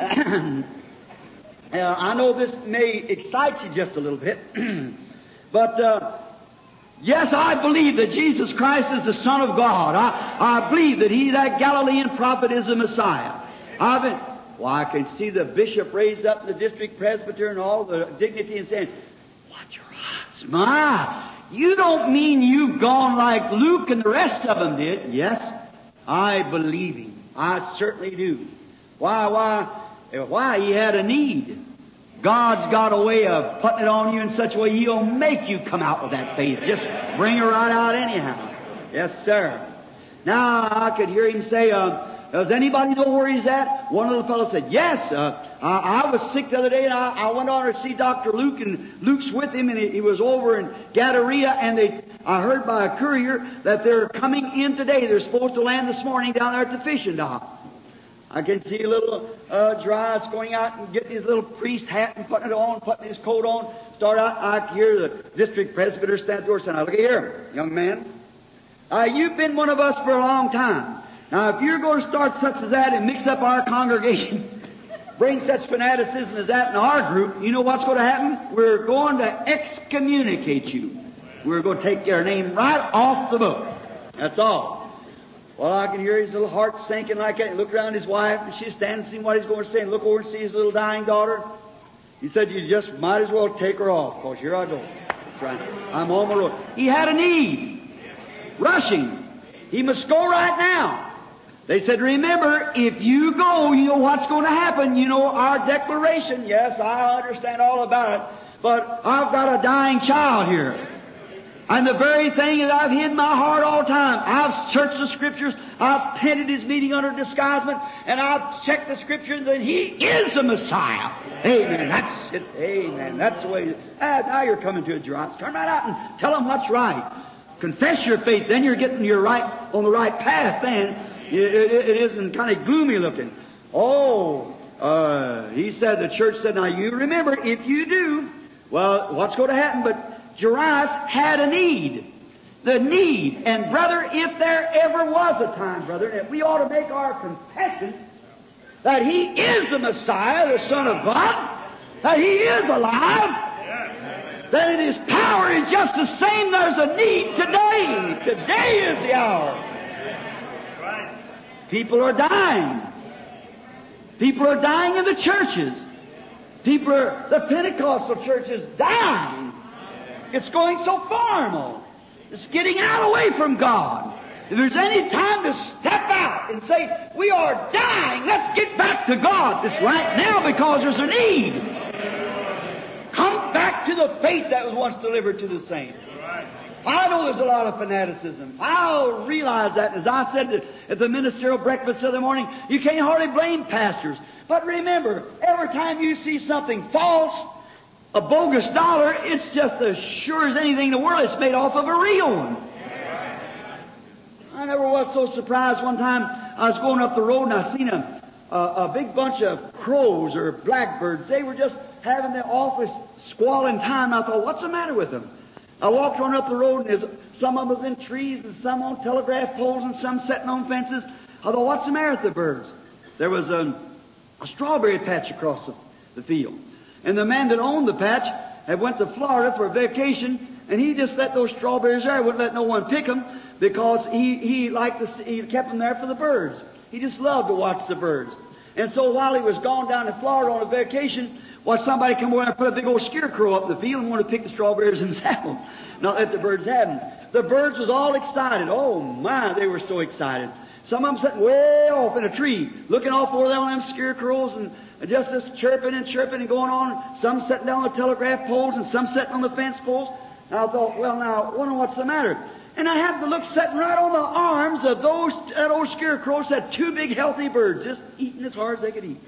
S1: I know this may excite you just a little bit, but yes, I believe that Jesus Christ is the Son of God. I believe that that Galilean prophet is the Messiah. Why, I can see the bishop raised up in the district presbyter and all the dignity and saying, "Watch your eyes, my! You don't mean you've gone like Luke and the rest of them did." Yes, I believe him. I certainly do. Why? He had a need. God's got a way of putting it on you in such a way He'll make you come out with that faith. Just bring her right out anyhow. Yes, sir. Now, I could hear him say, does anybody know where he's at? One little fellow said, yes. I was sick the other day, and I went on to see Dr. Luke, and Luke's with him, and he was over in Gadara, and I heard by a courier that they're coming in today. They're supposed to land this morning down there at the fishing dock. I can see a little Dries going out and getting his little priest hat and putting it on, putting his coat on. Start out. I can hear the district presbyter stand at the door saying, "Now, look here, young man. You've been one of us for a long time. Now, if you're going to start such as that and mix up our congregation, bring such fanaticism as that in our group, you know what's going to happen? We're going to excommunicate you. We're going to take your name right off the book. That's all." Well, I can hear his little heart sinking like that. He looked around his wife, and she's standing, seeing what he's going to say, and look over and see his little dying daughter. He said, "You just might as well take her off, because here I go. That's right. I'm on the road." He had a need. Rushing. He must go right now. They said, "Remember, if you go, you know what's going to happen. You know our declaration." Yes, I understand all about it. But I've got a dying child here. And the very thing that I've hid in my heart all the time, I've searched the Scriptures, I've attended his meeting under disguisement, and I've checked the Scriptures that he is the Messiah. Amen. That's it. Amen. That's the way. Now you're coming to it, Dries. Turn right out and tell them what's right. Confess your faith. Then you're getting your on the right path. Then it isn't kind of gloomy looking. He said, the church said, "Now you remember, if you do, well, what's going to happen?" But Jairus had a need. The need. And brother, if there ever was a time, brother, that we ought to make our confession that He is the Messiah, the Son of God, that He is alive, that in His power is just the same, there's a need today. Today is the hour. People are dying. People are dying in the churches. The Pentecostal church is dying. It's going so far, Mo. It's getting out away from God. If there's any time to step out and say, "We are dying, let's get back to God," it's right now, because there's a need. Come back to the faith that was once delivered to the saints. I know there's a lot of fanaticism. I'll realize that. As I said at the ministerial breakfast the other morning, you can't hardly blame pastors. But remember, every time you see something false, a bogus dollar, it's just as sure as anything in the world it's made off of a real one. I never was so surprised. One time I was going up the road and I seen a big bunch of crows or blackbirds. They were just having their office squalling time. I thought, what's the matter with them? I walked on up the road, and some of them was in trees and some on telegraph poles and some sitting on fences. I thought, what's the matter with the birds? There was a strawberry patch across the field. And the man that owned the patch had went to Florida for a vacation, and he just let those strawberries there. He wouldn't let no one pick them, because he kept them there for the birds. He just loved to watch the birds. And so while he was gone down to Florida on a vacation, somebody come over and put a big old scarecrow up in the field and wanted to pick the strawberries themselves, not let the birds have them. The birds was all excited. Oh my, they were so excited. Some of them sitting way off in a tree, looking off over there on them scarecrows, and just chirping and going on. Some sitting down on the telegraph poles, and some sitting on the fence poles. And I thought, well, now, I wonder what's the matter. And I happened to look sitting right on the arms of that old scarecrows, had two big healthy birds just eating as hard as they could eat.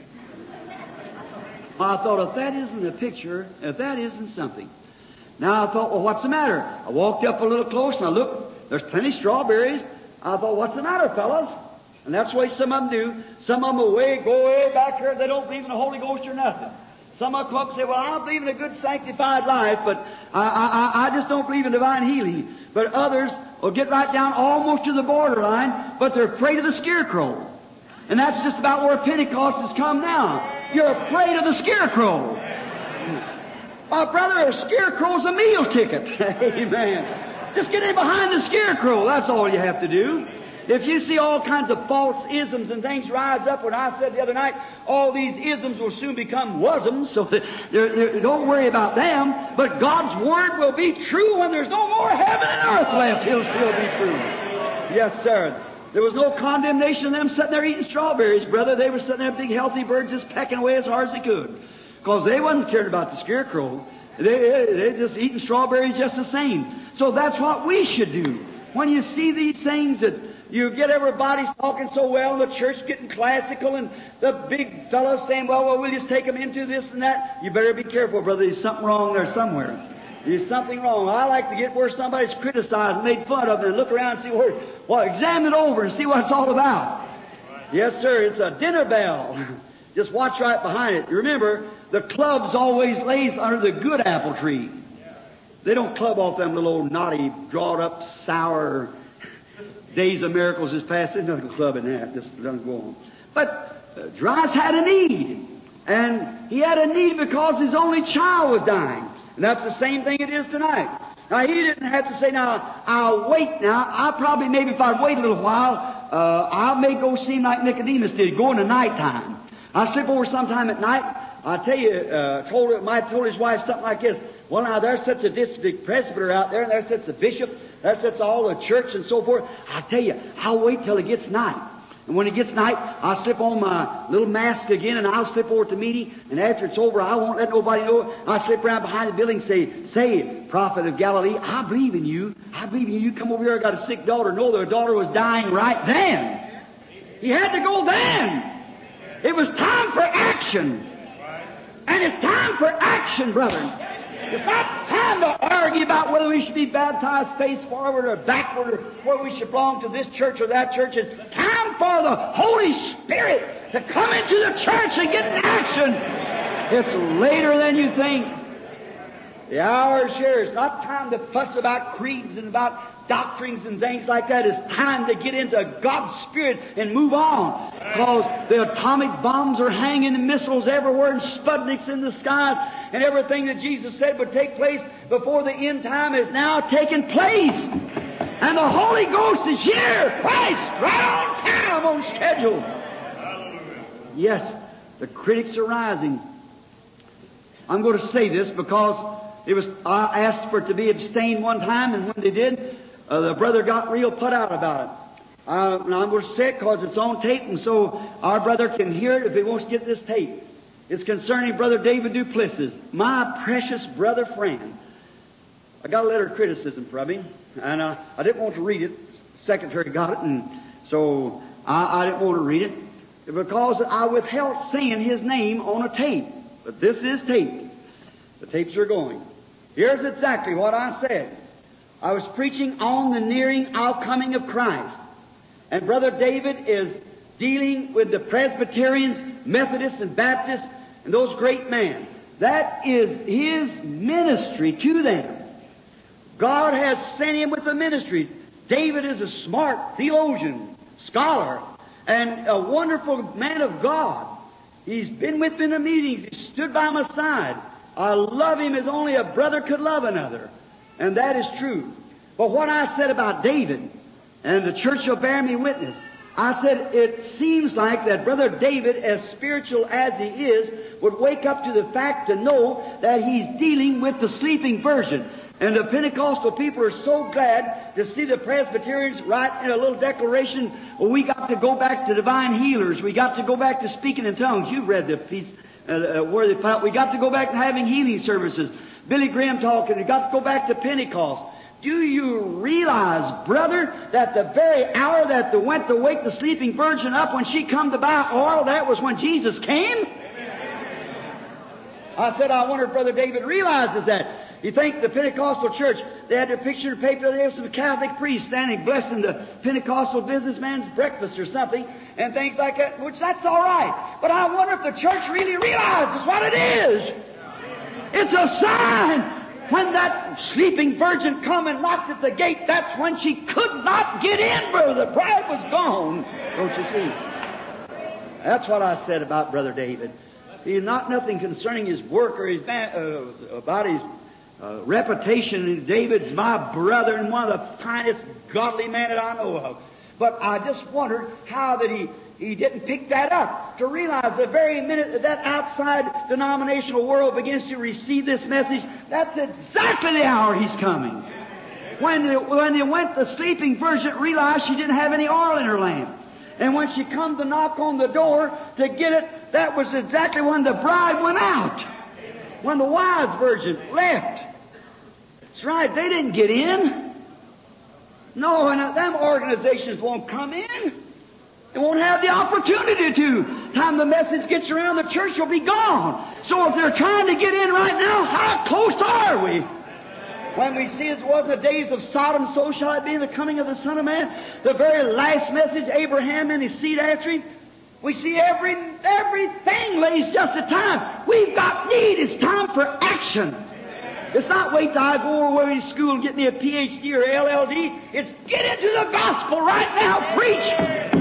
S1: I thought, if that isn't a picture, if that isn't something. Now I thought, well, what's the matter? I walked up a little close and I looked. There's plenty of strawberries. I thought, what's the matter, fellas? And that's the way some of them do. Some of them go way back here. They don't believe in the Holy Ghost or nothing. Some of them come up and say, well, I believe in a good sanctified life, but I just don't believe in divine healing. But others will get right down almost to the borderline, but they're afraid of the scarecrow. And that's just about where Pentecost has come now. You're afraid of the scarecrow. My brother, a scarecrow's a meal ticket. Amen. Just get in behind the scarecrow. That's all you have to do. If you see all kinds of false isms and things rise up, when I said the other night, all these isms will soon become wasms, so don't worry about them. But God's Word will be true when there's no more heaven and earth left. He'll still be true. Yes, sir. There was no condemnation of them sitting there eating strawberries, brother. They were sitting there, big healthy birds, just pecking away as hard as they could. Because they wasn't caring about the scarecrow. They just eating strawberries just the same. So that's what we should do. When you see these things that you get everybody's talking so well, and the church getting classical, and the big fellows saying, well, we'll just take them into this and that. You better be careful, brother. There's something wrong there somewhere. There's something wrong. I like to get where somebody's criticized and made fun of, and look around and see examine it over and see what it's all about. Yes, sir. It's a dinner bell. Just watch right behind it. Remember, the clubs always lays under the good apple tree. They don't club off them little old naughty, drawed up, sour days of miracles is past. There's nothing club in that. This doesn't go on. But Dries had a need. And he had a need because his only child was dying. And that's the same thing it is tonight. Now, he didn't have to say, now, I'll wait now. I'll probably, maybe if I'd wait a little while, I may go seem like Nicodemus did, go in the nighttime. I slip over sometime at night. I tell you, told his wife something like this. Well, now, there sits a district presbyter out there, and there sits a bishop, there sits all the church and so forth. I tell you, I'll wait till it gets night. And when it gets night, I'll slip on my little mask again, and I'll slip over to meeting. And after it's over, I won't let nobody know. I'll slip around behind the building and say, prophet of Galilee, I believe in you. I believe in you. You come over here, I got a sick daughter. No, their daughter was dying right then. He had to go then. It was time for action. And it's time for action, brethren. It's not time to argue about whether we should be baptized face forward or backward, or whether we should belong to this church or that church. It's time for the Holy Spirit to come into the church and get in action. It's later than you think. The hour is here. It's not time to fuss about creeds and about doctrines and things like that. It's time to get into God's Spirit and move on. Because the atomic bombs are hanging and missiles everywhere and Sputniks in the skies, and everything that Jesus said would take place before the end time is now taking place. And the Holy Ghost is here. Christ, right on time, on schedule. Yes, the critics are rising. I'm going to say this because I asked for it to be abstained one time, and when they did, the brother got real put out about it. And I'm going to say it because it's on tape, and so our brother can hear it if he wants to get this tape. It's concerning Brother David Duplessis, my precious brother friend. I got a letter of criticism from him, and I didn't want to read it. The secretary got it, and so I didn't want to read it because I withheld saying his name on a tape. But this is tape. The tapes are going. Here's exactly what I said. I was preaching on the nearing outcoming of Christ. And Brother David is dealing with the Presbyterians, Methodists, and Baptists, and those great men. That is his ministry to them. God has sent him with a ministry. David is a smart theologian, scholar, and a wonderful man of God. He's been with me in the meetings. He stood by my side. I love him as only a brother could love another. And that is true. But what I said about David, and the church will bear me witness, I said it seems like that Brother David, as spiritual as he is, would wake up to the fact to know that he's dealing with the sleeping virgin. And the Pentecostal people are so glad to see the Presbyterians write in a little declaration, well, we got to go back to divine healers. We got to go back to speaking in tongues. You've read the piece where they found we got to go back to having healing services. Billy Graham talking, we got to go back to Pentecost. Do you realize, brother, that the very hour that they went to wake the sleeping virgin up, when she come to buy oil, that was when Jesus came? I said, I wonder if Brother David realizes that. You think the Pentecostal church, they had their picture in the paper, there was some Catholic priest standing blessing the Pentecostal businessman's breakfast or something, and things like that, which that's all right. But I wonder if the church really realizes what it is. It's a sign. When that sleeping virgin come and knocked at the gate, that's when she could not get in, brother. The bride was gone. Don't you see? That's what I said about Brother David. He's not nothing concerning his work or his about his reputation. David's my brother and one of the finest godly men that I know of. But I just wondered how that he didn't pick that up, to realize the very minute that that outside denominational world begins to receive this message, that's exactly the hour He's coming. When they went, the sleeping virgin realized she didn't have any oil in her lamp. And when she come to knock on the door to get it, that was exactly when the bride went out. When the wise virgin left. That's right, they didn't get in. No, and them organizations won't come in. They won't have the opportunity to. Time the message gets around, the church will be gone. So if they're trying to get in right now, how close are we? When we see as it was in the days of Sodom, so shall it be in the coming of the Son of Man. The very last message, Abraham and his seed after him. We see everything lays just at time. We've got need. It's time for action. It's not wait till I go over to school and get me a PhD or LLD. It's get into the gospel right now. Preach.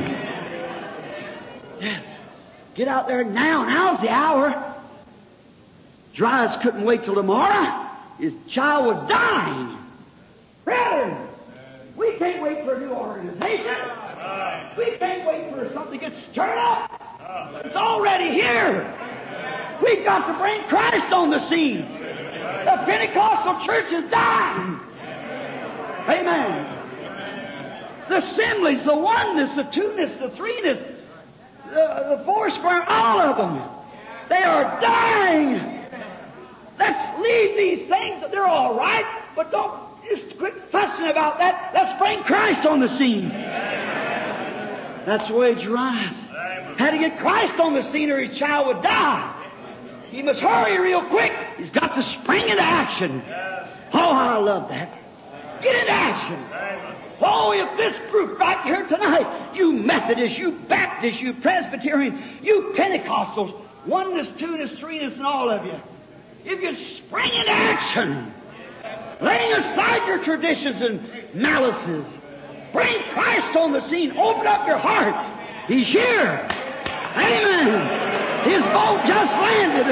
S1: Yes. Get out there now. Now's the hour. Dries couldn't wait till tomorrow. His child was dying. Brethren, we can't wait for a new organization. We can't wait for something to get stirred up. It's already here. We've got to bring Christ on the scene. The Pentecostal church is dying. Amen. The assemblies, the oneness, the two-ness, the three-ness, the four-square, all of them, they are dying. Let's leave these things. They're all right, but don't just quit fussing about that. Let's bring Christ on the scene. That's the way it drives. Had to get Christ on the scene or his child would die. He must hurry real quick. He's got to spring into action. Oh, I love that. Get into action. Oh, if this group right here tonight, you Methodists, you Baptists, you Presbyterians, you Pentecostals, oneness, two-ness, three-ness, and all of you, if you spring into action, laying aside your traditions and malices, bring Christ on the scene, open up your heart. He's here. Amen. His boat just landed.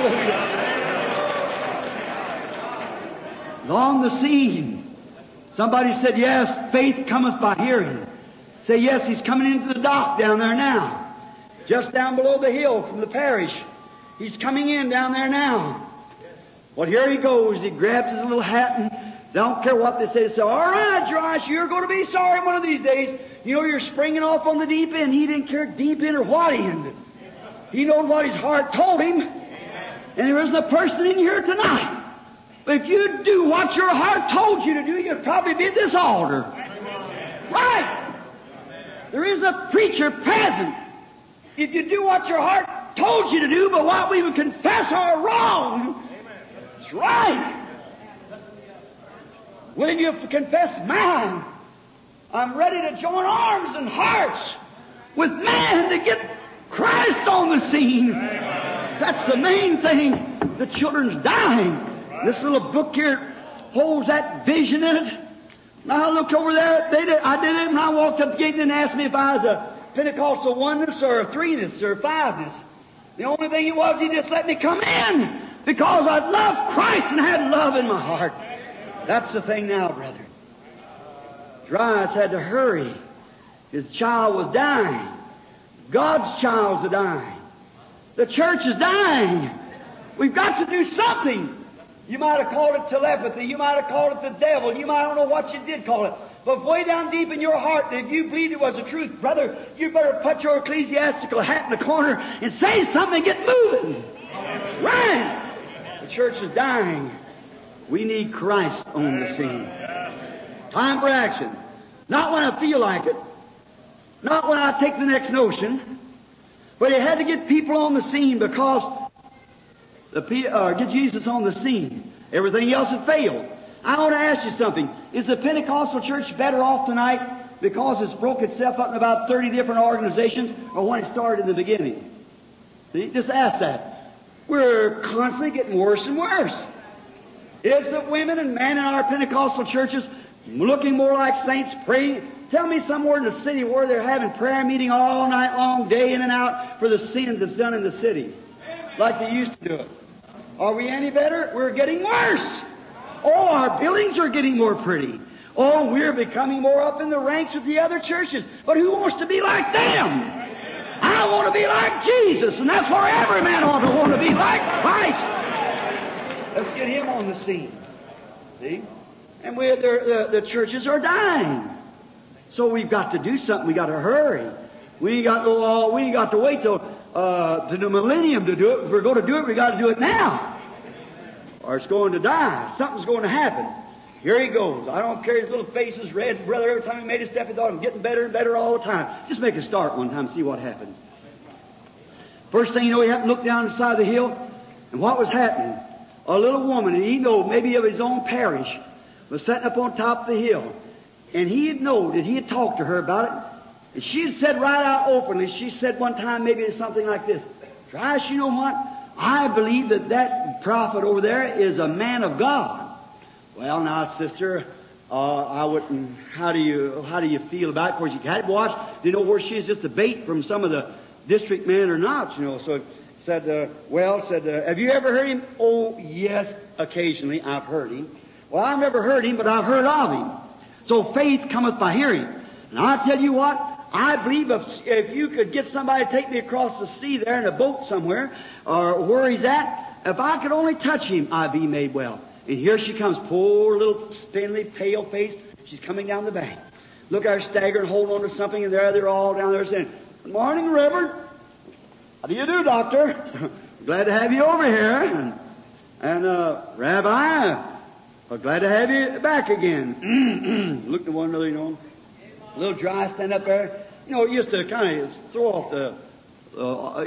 S1: On the scene. Somebody said, yes, faith cometh by hearing. Say, yes, he's coming into the dock down there now. Just down below the hill from the parish. He's coming in down there now. Well, here he goes. He grabs his little hat and they don't care what they say. They say, all right, Josh, you're going to be sorry one of these days. You know, you're springing off on the deep end. He didn't care deep end or what end. He knew what his heart told him. And there isn't a person in here tonight. But if you do what your heart told you to do, you'd probably be at this altar. Right. There isn't a preacher present. If you do what your heart told you to do, but what we would confess are wrong, that's right. Will you confess mine? I'm ready to join arms and hearts with man to get Christ on the scene. That's the main thing. The children's dying. This little book here holds that vision in it. Now I looked over there. I did it, and I walked up the gate and asked me if I was a Pentecostal oneness or a threeness or a fiveness. The only thing it was, he just let me come in because I loved Christ and had love in my heart. That's the thing now, brother. Dries had to hurry. His child was dying. God's child's dying. The church is dying. We've got to do something. You might have called it telepathy. You might have called it the devil. You might don't know what you did call it. But way down deep in your heart, if you believed it was the truth, brother, you better put your ecclesiastical hat in the corner and say something and get moving. Right. The church is dying. We need Christ on the scene. Time for action. Not when I feel like it. Not when I take the next notion. But you had to get people on the scene because get Jesus on the scene. Everything else had failed. I want to ask you something. Is the Pentecostal church better off tonight because it's broke itself up in about 30 different organizations, or when it started in the beginning? See? Just ask that. We're constantly getting worse and worse. Is the women and men in our Pentecostal churches looking more like saints praying? Tell me somewhere in the city where they're having prayer meeting all night long, day in and out, for the sins that's done in the city, like they used to do it. Are we any better? We're getting worse. Oh, our buildings are getting more pretty. Oh, we're becoming more up in the ranks of the other churches. But who wants to be like them? I want to be like Jesus, and that's where every man ought to want to be like Christ. Let's get Him on the scene. See? And the churches are dying. So we've got to do something. We've got to hurry. We ain't got to wait till the millennium to do it. If we're going to do it, we've got to do it now, or it's going to die. Something's going to happen. Here he goes. I don't care, his little face is red. Brother, every time he made a step, he thought I'm getting better and better all the time. Just make a start one time, see what happens. First thing you know, he happened to look down the side of the hill, and what was happening? A little woman, and he knew maybe of his own parish, was sitting up on top of the hill. And he had known that he had talked to her about it. And she had said right out openly, she said one time maybe something like this, Trice, you know what? I believe that prophet over there is a man of God. Well, now, sister, I wouldn't. How do you feel about it? Of course, you had to watch. You know where she is, just a bait from some of the district men or not. You know. So said, have you ever heard him? Oh, yes, occasionally I've heard him. Well, I've never heard him, but I've heard of him. So faith cometh by hearing. And I tell you what, I believe if you could get somebody to take me across the sea there in a boat somewhere, or where he's at, if I could only touch him, I'd be made well. And here she comes, poor little spindly, pale face. She's coming down the bank. Look at her staggering, holding on to something, and there they're all down there saying, Good morning, Reverend. How do you do, Doctor? Glad to have you over here. And Rabbi, well, glad to have you back again. Look to one another, you know. A little dry, stand up there. You know, it used to kind of throw off a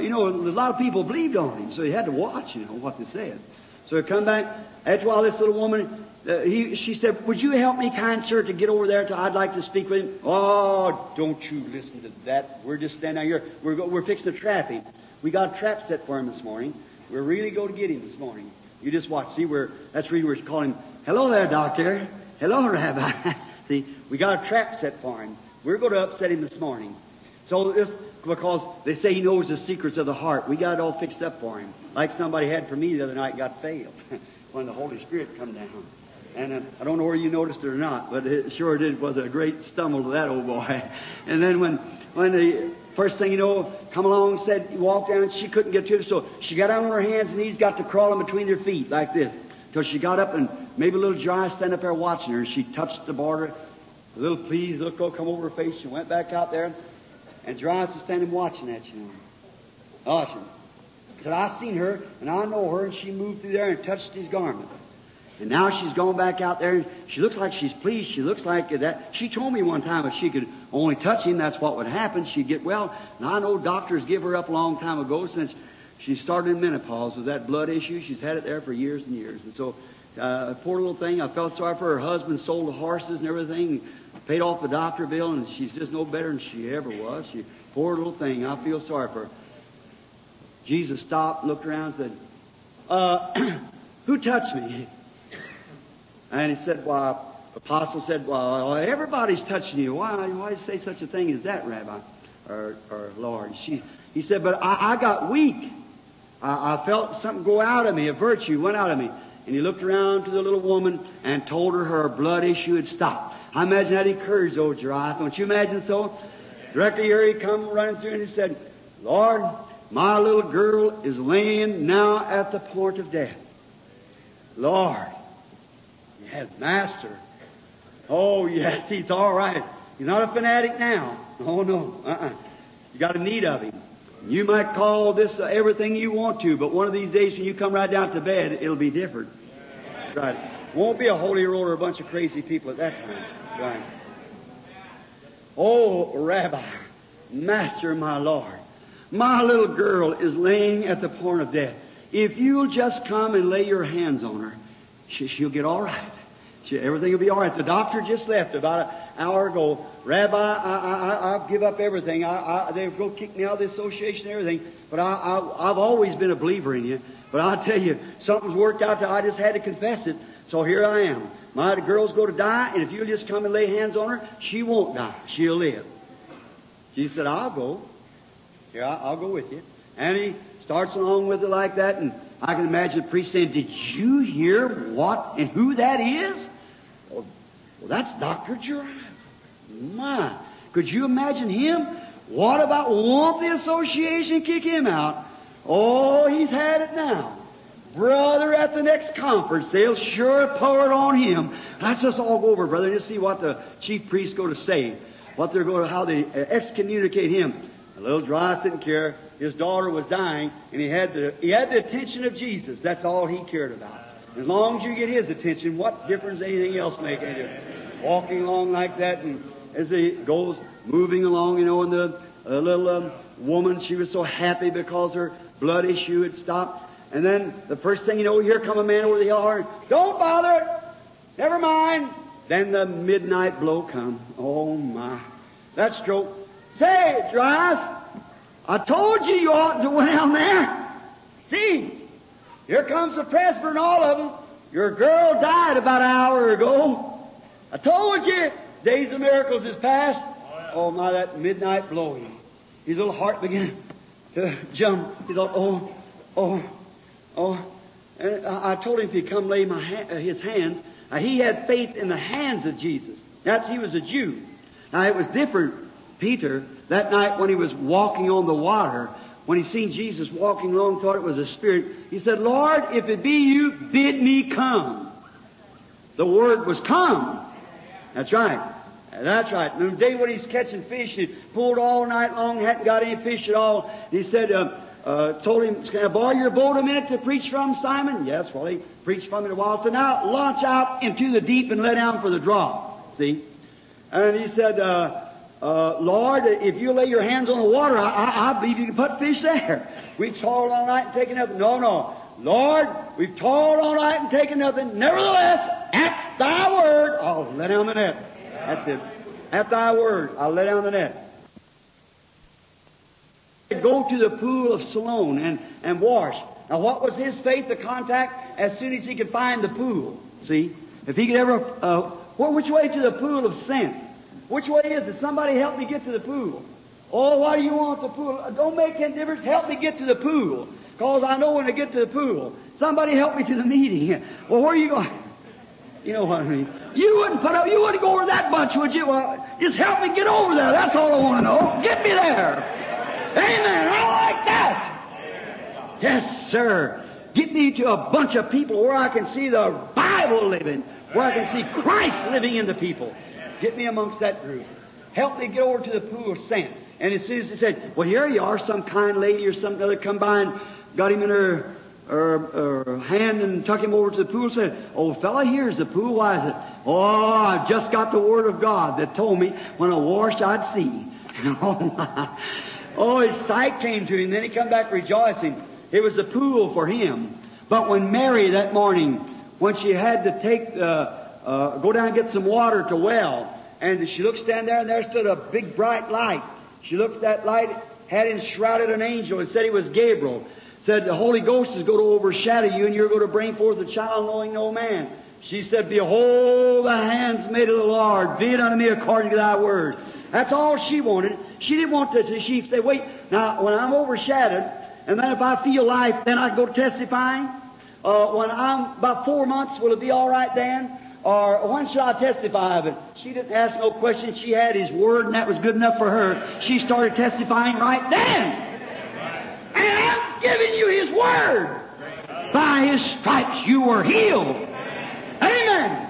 S1: lot of people believed on him, so you had to watch, you know, what they said. So he come back. After a while, this little woman, she said, Would you help me, kind sir, to get over there? I'd like to speak with him. Oh, don't you listen to that. We're just standing out here. We're fixing to trap him. We got a trap set for him this morning. We're really going to get him this morning. You just watch. See, that's where we're calling him. Hello there, doctor. Hello, Rabbi. See, we got a trap set for him. We're going to upset him this morning. So this, because they say he knows the secrets of the heart. We got it all fixed up for him. Like somebody had for me the other night, got failed when the Holy Spirit come down. And I don't know whether you noticed it or not, but it sure did. Was a great stumble to that old boy. And then when the first thing you know, come along, said, walked down, and she couldn't get to him, so she got down on her hands and knees, got to crawling between their feet like this, till she got up and maybe a little dry, stand up there watching her. And she touched the border, a little pleased look come over her face. She went back out there, and Darius was standing watching at you. Awesome. Said, I seen her, and I know her, and she moved through there and touched his garment. And now she's gone back out there, and she looks like she's pleased. She looks like that. She told me one time if she could only touch him, that's what would happen. She'd get well. And I know doctors give her up a long time ago since she started in menopause with that blood issue. She's had it there for years and years. And so, poor little thing, I felt sorry for her. Her husband sold the horses and everything, paid off the doctor bill, and she's just no better than she ever was. Poor little thing, I feel sorry for her. Jesus stopped, looked around, and said, who touched me? And he said, well, the apostle said, well, everybody's touching you. Why say such a thing as that, Rabbi? Or Lord? He said, but I got weak. I felt something go out of me, a virtue went out of me. And he looked around to the little woman and told her blood issue had stopped. I imagine that encouraged old Darius. Don't you imagine so? Directly here he come running through and he said, Lord, my little girl is laying now at the point of death. Lord. Yes, Master. Oh, yes, he's all right. He's not a fanatic now. Oh, no. You got a need of him. You might call this everything you want to, but one of these days when you come right down to bed, it'll be different. That's right. Won't be a holy roller or a bunch of crazy people at that time. That's right. Oh, Rabbi, Master, my Lord, my little girl is laying at the point of death. If you'll just come and lay your hands on her, she'll get all right. Everything will be all right. The doctor just left about an hour ago. Rabbi, I'll give up everything. They're going to kick me out of the association and everything. But I've always been a believer in you. But I'll tell you, something's worked out. I just had to confess it. So here I am. My girl's going to die, and if you'll just come and lay hands on her, she won't die. She'll live. She said, I'll go. Here, I'll go with you. And he starts along with it like that, and I can imagine the priest saying, did you hear what and who that is? Well, Well, that's Dr. Dries. My, could you imagine him? What about, won't the association kick him out? Oh, he's had it now. Brother, at the next conference, they'll sure pour it on him. Let's just all go over, brother, and just see what the chief priests go to say. What they're going to, how they excommunicate him. The little Dries didn't care. His daughter was dying, and he had the attention of Jesus. That's all he cared about. As long as you get his attention, what difference anything else make? Walking along like that, and as he goes, moving along, and the little woman, she was so happy because her blood issue had stopped. And then the first thing you know, here come a man over the hill hollering, "Don't bother! Never mind!" Then the midnight blow come. Oh, my. That stroke. "Say, Dries, I told you you oughtn't to went down there. See, here comes the presbyter and all of them. Your girl died about an hour ago. I told you, days of miracles is past." Oh, my, that midnight blow. His little heart began to jump. He thought, oh. And I told him if he'd come lay his hands. He had faith in the hands of Jesus. He was a Jew. Now, it was different, Peter, that night when he was walking on the water, when he seen Jesus walking along, thought it was a spirit. He said, "Lord, if it be you, bid me come." The word was come. That's right. That's right. And the day when he's catching fish, he pulled all night long, hadn't got any fish at all. He said, told him, "Can I borrow your boat a minute to preach from, Simon?" Yes, well, he preached from it a while. So now launch out into the deep and lay down for the draw. See? And he said, "Lord, if you lay your hands on the water, I believe you can put fish there." We toiled all night and taken nothing. No. "Lord, we've toiled all night and taken nothing. Nevertheless, at thy word, I'll let down the net." That's it. "At thy word, I'll let down the net." Go to the pool of Siloam and wash. Now, what was his faith? The contact as soon as he could find the pool. See? If he could ever... which way to the pool of sin? Which way is it? Somebody help me get to the pool. "Oh, why do you want the pool?" Don't make any difference. Help me get to the pool. Because I know when to get to the pool. Somebody help me to the meeting. Well, where are you going? You know what I mean. You wouldn't go over that bunch, would you? Well, just help me get over there. That's all I want to know. Get me there. Amen. I like that. Yes, sir. Get me to a bunch of people where I can see the Bible living, where I can see Christ living in the people. Get me amongst that group. Help me get over to the pool of sin. And as soon as he said, "Well, here you are," some kind lady or something other come by and got him in her hand and took him over to the pool and said, "Old fella, here's the pool. Why is it?" "Oh, I've just got the Word of God that told me when I washed I'd see." Oh, my. Oh, his sight came to him. Then he come back rejoicing. It was the pool for him. But when Mary that morning, when she had to go down and get some water to well, and she looked stand there, and there stood a big bright light. She looked at that light, had enshrouded an angel, and said he was Gabriel. Said, "The Holy Ghost is going to overshadow you, and you're going to bring forth a child knowing no man." She said, "Behold, the handmaid of the Lord, be it unto me according to thy word." That's all she wanted. She didn't want to. She said, "Wait, now when I'm overshadowed, and then if I feel life, then I can go testifying. When I'm about 4 months, will it be all right then? Or when shall I testify of it?" She didn't ask no questions. She had His Word, and that was good enough for her. She started testifying right then. "And I'm giving you His Word. By His stripes you were healed." Amen.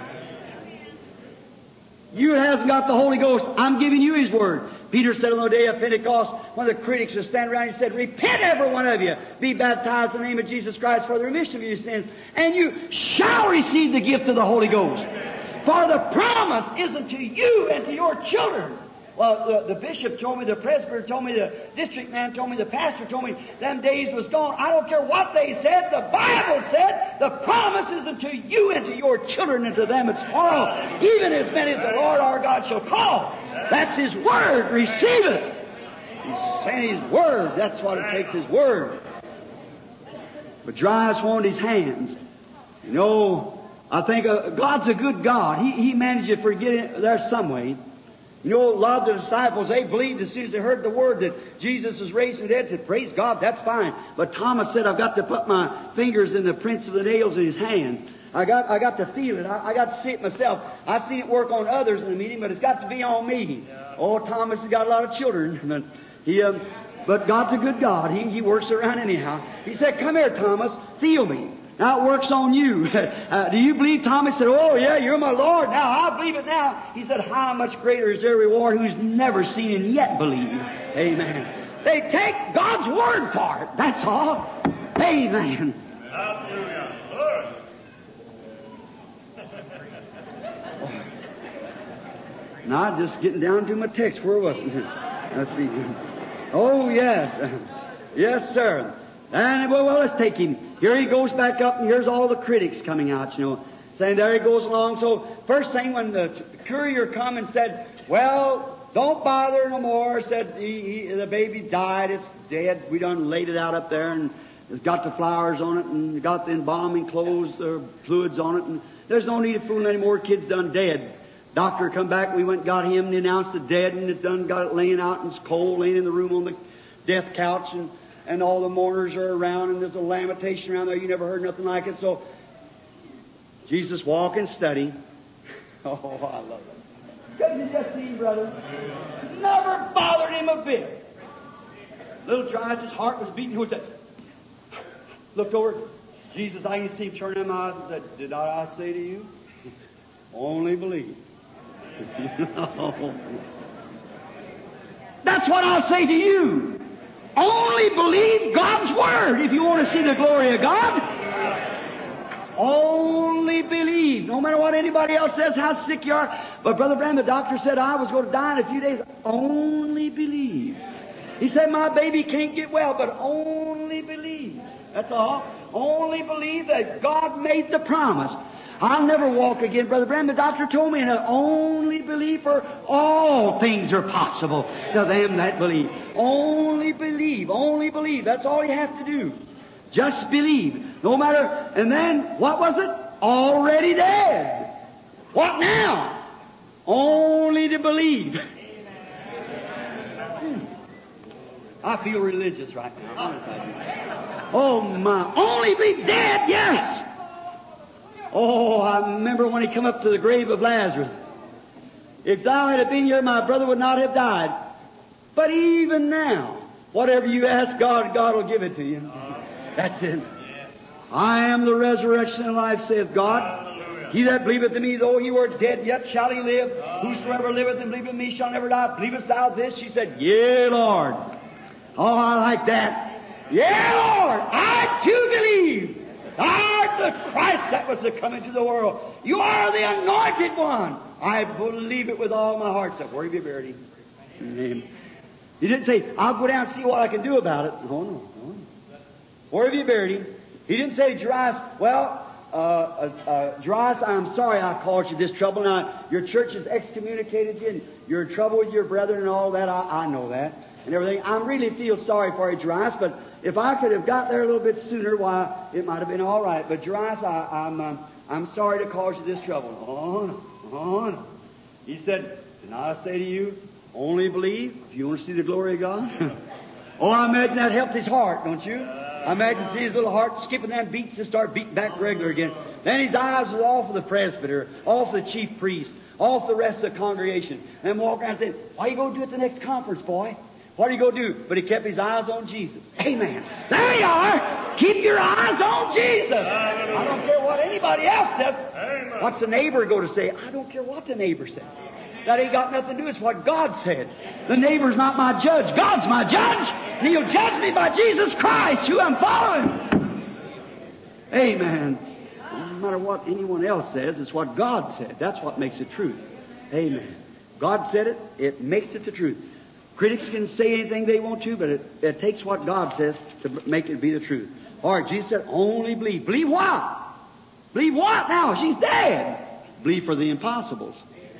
S1: You hasn't got the Holy Ghost. I'm giving you His Word. Peter said on the day of Pentecost, when the critics were standing around, he said, "Repent, every one of you. Be baptized in the name of Jesus Christ for the remission of your sins, and you shall receive the gift of the Holy Ghost. For the promise is unto you and to your children." Well, the bishop told me, the presbyter told me, the district man told me, the pastor told me, them days was gone. I don't care what they said. The Bible said, the promise is unto you and to your children and to them that spoil, even as many as the Lord our God shall call. That's His Word. Receive it. He's saying His Word. That's what it takes, His Word. But Dries wanted his hands. You know, I think God's a good God. He managed to forget it there some way. You know, a lot of the disciples, they believed as soon as they heard the word that Jesus was raised from the dead, said, "Praise God, that's fine." But Thomas said, "I've got to put my fingers in the prints of the nails in His hand. I got to feel it. I got to see it myself. I've seen it work on others in the meeting, but it's got to be on me. Oh, Thomas has got a lot of children, but God's a good God. He works around anyhow. He said, "Come here, Thomas, feel me." Now it works on you. Do you believe? Thomas said, "Oh yeah, you're my Lord. Now I believe it now." He said, "How much greater is their reward who's never seen and yet believed?" Amen. They take God's word for it. That's all. Amen.
S2: Hallelujah. Lord.
S1: Now, just getting down to my text. Where was it? Let's see. Oh, yes. Yes, sir. And, well, let's take him. Here he goes back up, and here's all the critics coming out, saying there he goes along. So, first thing, when the courier come and said, "Well, don't bother no more," said the baby died, it's dead. We done laid it out up there, and it's got the flowers on it, and got the embalming clothes, fluids on it, and there's no need of fooling anymore. Kid's done dead. Doctor come back, we went and got him and announced it dead, and it done got it laying out, and it's cold, laying in the room on the death couch, and all the mourners are around, and there's a lamentation around there. You never heard nothing like it. So Jesus walk and study. Oh, I love it. Couldn't you just see, brother? Never bothered him a bit. Little dry, his heart was beating. Who said? Looked over. Jesus, I can see him turn them eyes and said, "Did not I say to you? Only believe." No. That's what I'll say to you. Only believe God's Word if you want to see the glory of God. Only believe. No matter what anybody else says, how sick you are. But Brother Branham, the doctor said I was going to die in a few days. Only believe. He said my baby can't get well, but only believe. That's all. Only believe that God made the promise. I'll never walk again, Brother Branham. The doctor told me, and only believe, for all things are possible to them that believe. Only believe. Only believe. That's all you have to do. Just believe. No matter. And then, what was it? Already dead. What now? Only to believe. I feel religious right now. Honest I do. Oh my. Only believe. Dead, yes. Oh, I remember when he come up to the grave of Lazarus. "If thou had been here, my brother would not have died. But even now, whatever you ask God, God will give it to you." That's it. "I am the resurrection and life, saith God. He that believeth in me, though he were dead, yet shall he live. Whosoever liveth and believeth in me shall never die. Believest thou this?" She said, "Yea, Lord." Oh, I like that. "Yea, Lord, I too believe. Thou art the Christ that was to come into the world. You are the anointed one. I believe it with all my heart." So, where have you buried him? He didn't say, "I'll go down and see what I can do about it." Oh, no. Where have you buried him? He didn't say, "Jairus, well, Jairus, I'm sorry I caused you this trouble. Now, your church has excommunicated you, and you're in trouble with your brethren and all that. I know that and everything. I really feel sorry for you, Jairus, but if I could have got there a little bit sooner, why, it might have been all right. But Jairus, I'm sorry to cause you this trouble." Oh, no. Oh, no. He said, "Did not I say to you, only believe if you want to see the glory of God?" Oh, I imagine that helped his heart, don't you? I imagine seeing his little heart skipping them beats and start beating back regular again. Then his eyes was off of the presbyter, off the chief priest, off the rest of the congregation. And walk around and said, "What are you going to do at the next conference, boy? What are you going to do?" But he kept his eyes on Jesus. Amen. There you are. Keep your eyes on Jesus. I don't care what anybody else says. What's the neighbor going to say? I don't care what the neighbor says. That ain't got nothing to do with what God said. The neighbor's not my judge. God's my judge. And He'll judge me by Jesus Christ, who I'm following. Amen. No matter what anyone else says, it's what God said. That's what makes it truth. Amen. God said it. It makes it the truth. Critics can say anything they want to, but it takes what God says to make it be the truth. All right, Jesus said, "Only believe." Believe what? Believe what now? She's dead. Believe for the impossibles.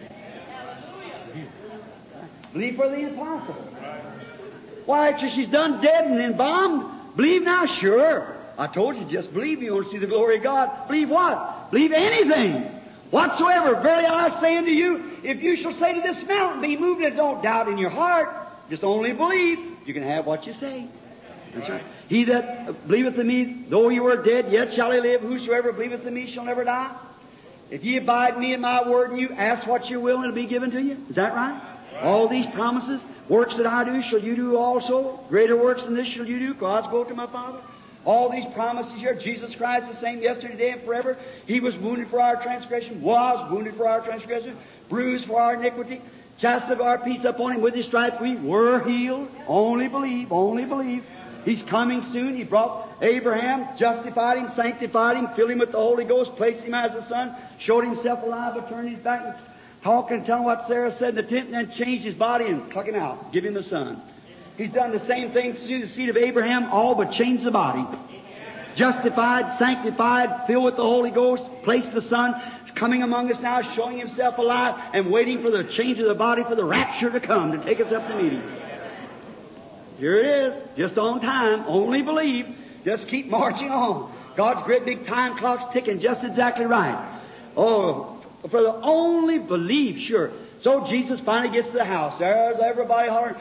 S1: Believe for the impossible. Why, after she's done dead and embalmed, believe now? Sure. I told you, just believe you want to see the glory of God. Believe what? Believe anything. Whatsoever. Verily I say unto you, if you shall say to this mountain, be moved, and don't doubt in your heart, just only believe, you can have what you say. That's right. He that believeth in me, though he were dead, yet shall he live. Whosoever believeth in me shall never die. If ye abide in me and my word in you, ask what you will and it'll be given to you. Is that right? All these promises, works that I do shall you do also. Greater works than this shall you do, because I go to my Father. All these promises here. Jesus Christ the same yesterday, today, and forever. He was wounded for our transgression, was wounded for our transgression, bruised for our iniquity. Chastisement of our peace upon him. With his stripes we were healed. Only believe, only believe. He's coming soon. He brought Abraham, justified him, sanctified him, filled him with the Holy Ghost, placed him as a son, showed himself alive, but turned his back and talking and telling what Sarah said in the tent, and then changed his body and pluck him out, give him the son. He's done the same thing to the seed of Abraham, all but changed the body. Justified, sanctified, filled with the Holy Ghost, placed the Son, coming among us now, showing Himself alive, and waiting for the change of the body for the rapture to come, to take us up to meet Him. Here it is, just on time, only believe, just keep marching on. God's great big time clock's ticking just exactly right. Oh, for the only believe, sure. So Jesus finally gets to the house. There's everybody hollering,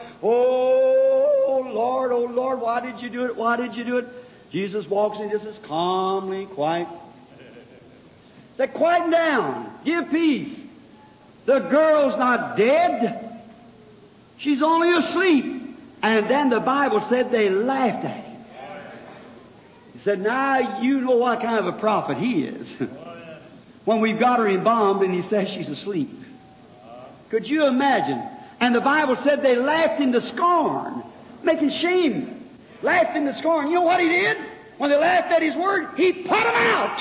S1: oh Lord, why did you do it? Why did you do it? Jesus walks in just as calmly, quiet. Say, quieten down. Give peace. The girl's not dead. She's only asleep. And then the Bible said they laughed at him. He said, now you know what kind of a prophet he is. When we've got her embalmed and he says she's asleep. Could you imagine? And the Bible said they laughed him to scorn, making shame. Laughed him to scorn. You know what he did? When they laughed at his word, he put them out.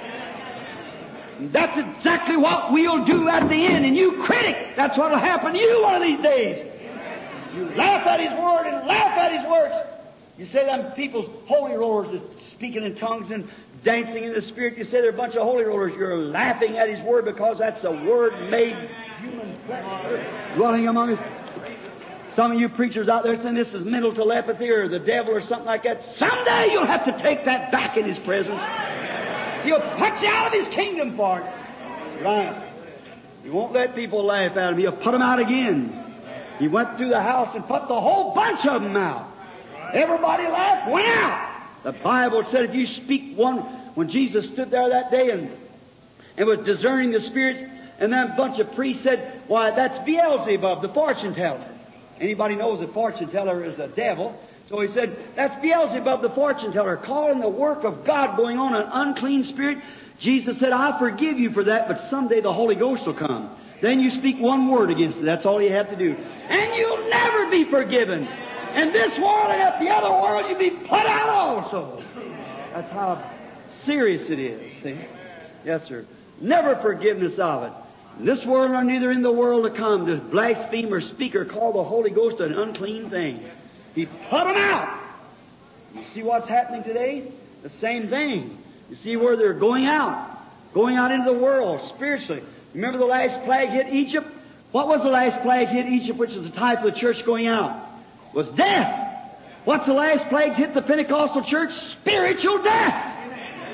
S1: And that's exactly what we'll do at the end. And you critic, that's what will happen to you one of these days. You laugh at his word and laugh at his works. You say them people's holy rollers is speaking in tongues and dancing in the Spirit. You say they're a bunch of holy rollers. You're laughing at his word because that's a word made human flesh dwelling among us. Some of you preachers out there saying this is mental telepathy or the devil or something like that. Someday you'll have to take that back in his presence. He'll put you out of his kingdom for it. That's right. He won't let people laugh at him. He'll put them out again. He went through the house and put the whole bunch of them out. Everybody laughed, went out. The Bible said if you speak one, when Jesus stood there that day and was discerning the spirits, and then a bunch of priests said, why, that's Beelzebub, the fortune teller. Anybody knows the fortune teller is the devil. So he said, that's Beelzebub, the fortune teller, calling the work of God going on an unclean spirit. Jesus said, I forgive you for that, but someday the Holy Ghost will come. Then you speak one word against it. That's all you have to do. And you'll never be forgiven. In this world and at the other world, you'll be put out also. That's how serious it is. See? Yes, sir. Never forgiveness of it. In this world or neither in the world to come, to blaspheme or speak or call the Holy Ghost an unclean thing. He put them out. You see what's happening today? The same thing. You see where they're going out into the world spiritually. Remember the last plague hit Egypt? What was the last plague hit Egypt, which is a type of the church going out? It was death. What's the last plague hit the Pentecostal church? Spiritual death.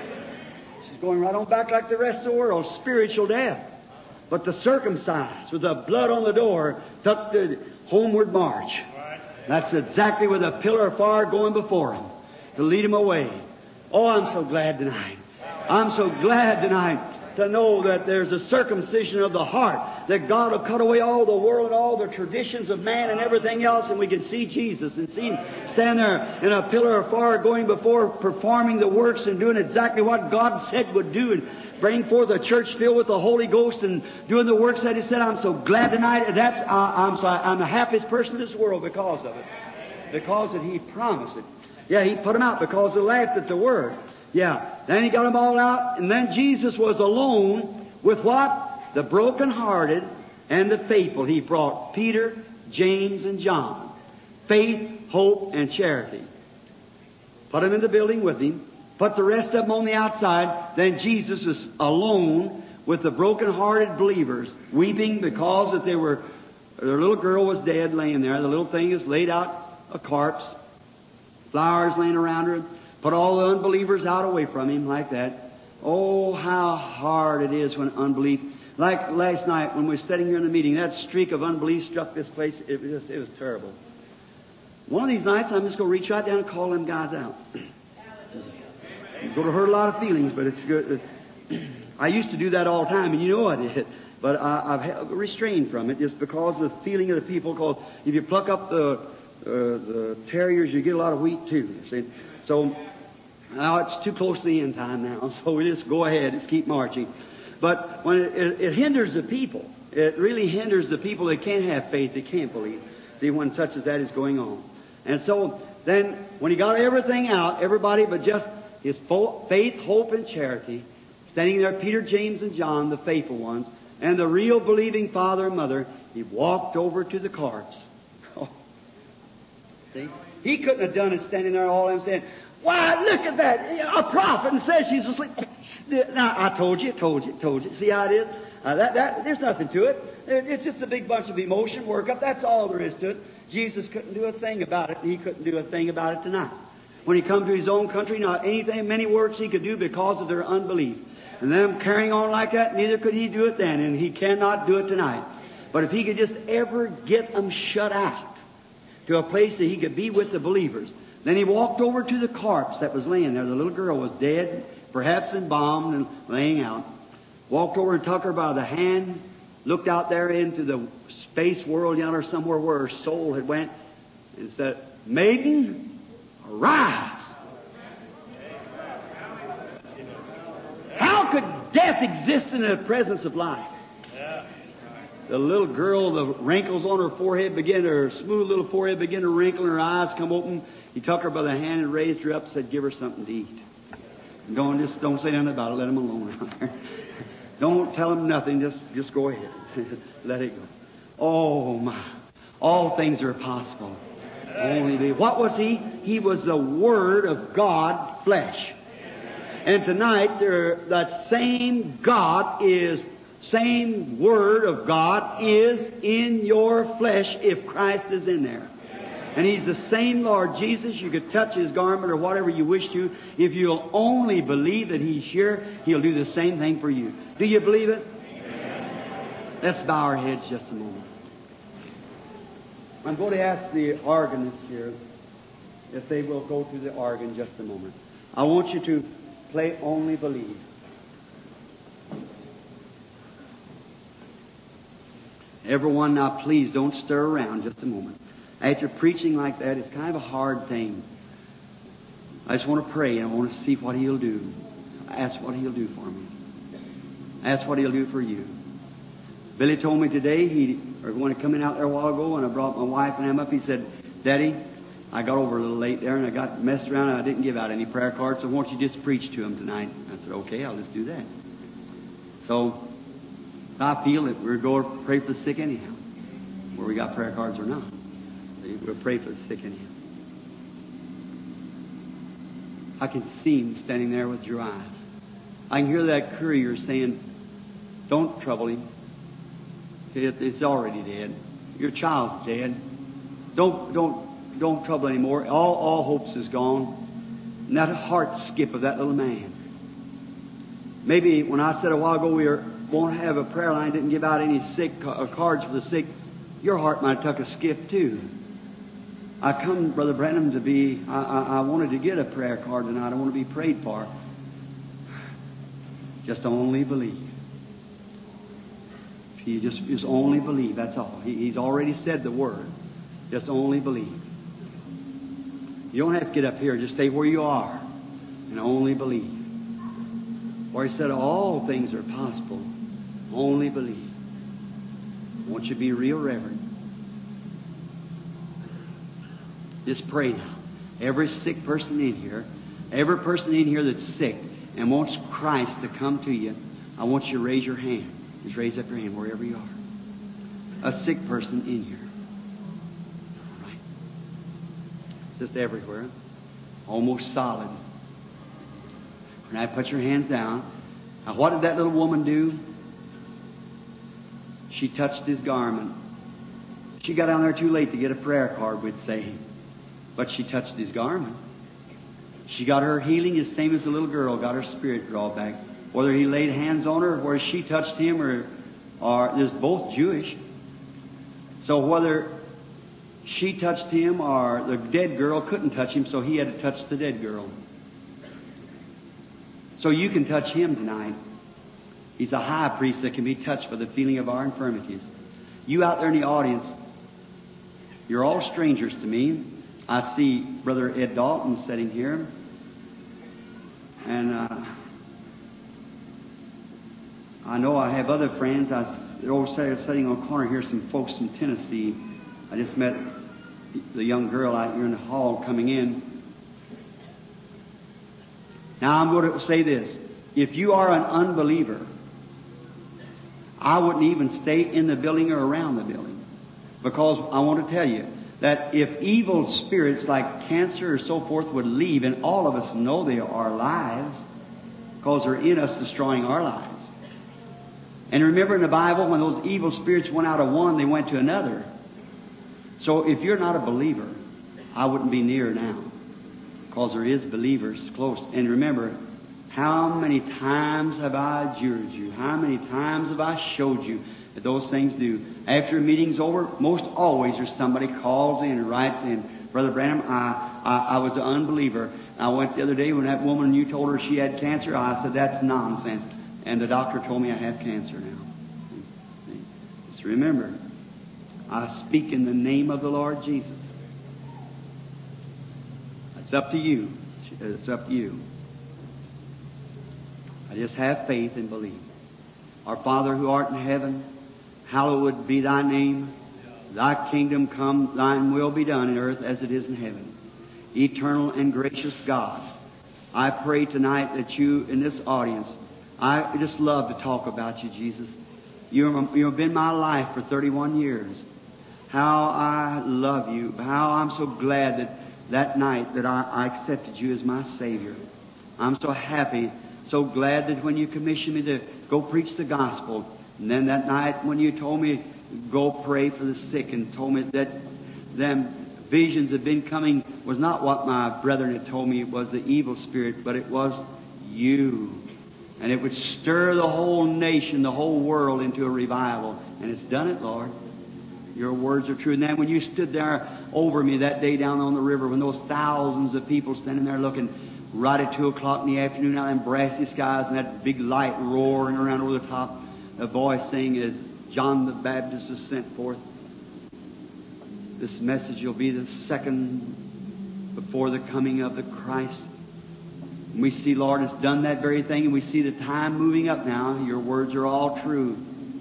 S1: She's going right on back like the rest of the world. Spiritual death. But the circumcised, with the blood on the door, took the homeward march. That's exactly with a pillar of fire going before them to lead them away. Oh, I'm so glad tonight. I'm so glad tonight to know that there's a circumcision of the heart, that God will cut away all the world and all the traditions of man and everything else, and we can see Jesus and see Him stand there in a pillar of fire going before, performing the works and doing exactly what God said would do, and bring forth a church filled with the Holy Ghost and doing the works that He said. I'm so glad tonight. I'm the happiest person in this world because of it. Because that He promised it. Yeah, He put them out because they laughed at the Word. Yeah. Then He got them all out, and then Jesus was alone with what? The brokenhearted and the faithful. He brought Peter, James, and John. Faith, hope, and charity. Put them in the building with Him. Put the rest of them on the outside. Then Jesus was alone with the broken-hearted believers, weeping because that their little girl was dead laying there. The little thing is laid out a corpse, flowers laying around her. Put all the unbelievers out away from Him like that. Oh, how hard it is when unbelief. Like last night when we were sitting here in the meeting, that streak of unbelief struck this place. It was terrible. One of these nights, I'm just going to reach right down and call them guys out. It's going to hurt a lot of feelings, but it's good. I used to do that all the time, and you know I did. But I've restrained from it just because of the feeling of the people. Because if you pluck up the terriers, you get a lot of wheat too. You see? So now it's too close to the end time now, so we just go ahead, just keep marching. But when it hinders the people, it really hinders the people that can't have faith, they can't believe. See, when such as that is going on. And so then when he got everything out, everybody but just his faith, hope, and charity, standing there, Peter, James, and John, the faithful ones, and the real believing father and mother, he walked over to the corpse. Oh. See? He couldn't have done it standing there all them saying, "Why, look at that, a prophet, and says she's asleep." Now, I told you. See how it is? There's nothing to it. It's just a big bunch of emotion workup. That's all there is to it. Jesus couldn't do a thing about it, and he couldn't do a thing about it tonight. When he come to his own country, not anything, many works he could do because of their unbelief. And them carrying on like that, neither could he do it then, and he cannot do it tonight. But if he could just ever get them shut out to a place that he could be with the believers. Then he walked over to the corpse that was laying there. The little girl was dead, perhaps embalmed and laying out. Walked over and took her by the hand, looked out there into the space world yonder somewhere where her soul had went, and said, "Maiden, arise." How could death exist in the presence of life? The little girl, the wrinkles on her forehead began, her smooth little forehead began to wrinkle, and her eyes come open. He took her by the hand and raised her up and said, "Give her something to eat." Just don't say nothing about it. Let him alone. Don't tell him nothing. Just go ahead. Let it go. Oh my! All things are possible. Only believe. What was he? He was the Word of God, flesh. And tonight, that same God is, same Word of God is in your flesh if Christ is in there. And He's the same Lord Jesus. You could touch His garment or whatever you wish to. If you'll only believe that He's here, He'll do the same thing for you. Do you believe it? Let's bow our heads just a moment. I'm going to ask the organist here if they will go to the organ just a moment. I want you to play Only Believe. Everyone, now please don't stir around just a moment. After preaching like that, it's kind of a hard thing. I just want to pray and I want to see what He'll do. Ask what He'll do for me. Ask what He'll do for you. Billy told me today, when I come in out there a while ago, and I brought my wife and him up, he said, "Daddy, I got over a little late there, and I got messed around, and I didn't give out any prayer cards, so won't you just preach to them tonight?" I said, "Okay, I'll just do that." So I feel that we're going to pray for the sick anyhow, whether we got prayer cards or not. We'll pray for the sick anyhow. I can see him standing there with dry eyes. I can hear that courier saying, "Don't trouble him. It's already dead. Your child's dead. Don't trouble anymore. All hopes is gone." And that heart skip of that little man. Maybe when I said a while ago we won't have a prayer line, didn't give out any sick cards for the sick, your heart might have took a skip too. I come, Brother Branham, to be, I wanted to get a prayer card tonight. I want to be prayed for. Just only believe. You just only believe, that's all. He's already said the word. Just only believe. You don't have to get up here. Just stay where you are and only believe. For He said all things are possible. Only believe. I want you to be real reverent. Just pray now. Every sick person in here, every person in here that's sick and wants Christ to come to you, I want you to raise your hand. Just raise up your hand wherever you are. A sick person in here. All right. Just everywhere. Almost solid. Now put your hands down. Now what did that little woman do? She touched His garment. She got down there too late to get a prayer card, we'd say. But she touched His garment. She got her healing the same as the little girl got her spirit drawn back. Whether He laid hands on her, where she touched Him, or there's both Jewish. So whether she touched him, or the dead girl couldn't touch him, so he had to touch the dead girl. So you can touch him tonight. He's a high priest that can be touched by the feeling of our infirmities. You out there in the audience, you're all strangers to me. I see Brother Ed Dalton sitting here. And I know I have other friends. They're all sitting on a corner here, some folks from Tennessee. I just met the young girl out here in the hall coming in. Now I'm going to say this. If you are an unbeliever, I wouldn't even stay in the building or around the building. Because I want to tell you that if evil spirits like cancer or so forth would leave, and all of us know they are lives, because they're in us destroying our lives. And remember in the Bible, when those evil spirits went out of one, they went to another. So if you're not a believer, I wouldn't be near now. Because there is believers close. And remember, how many times have I adjured you? How many times have I showed you that those things do? After a meeting's over, most always there's somebody calls in and writes in, Brother Branham, I was an unbeliever. I went the other day when that woman, you told her she had cancer. I said, that's nonsense. And the doctor told me I have cancer now. Just remember, I speak in the name of the Lord Jesus. It's up to you. It's up to you. I just have faith and believe. Our Father who art in heaven, hallowed be thy name. Thy kingdom come, thine will be done in earth as it is in heaven. Eternal and gracious God, I pray tonight that you in this audience, I just love to talk about you, Jesus. You've been my life for 31 years. How I love you. How I'm so glad that night that I accepted you as my Savior. I'm so happy, so glad that when you commissioned me to go preach the gospel, and then that night when you told me go pray for the sick and told me that them visions had been coming was not what my brethren had told me, it was the evil spirit, but it was you. And it would stir the whole nation, the whole world into a revival. And it's done it, Lord. Your words are true. And then when you stood there over me that day down on the river, when those thousands of people standing there looking right at 2 o'clock in the afternoon out in brassy skies and that big light roaring around over the top, a voice saying as John the Baptist is sent forth, this message will be the second before the coming of the Christ. And we see, Lord, has done that very thing, and we see the time moving up now. Your words are all true.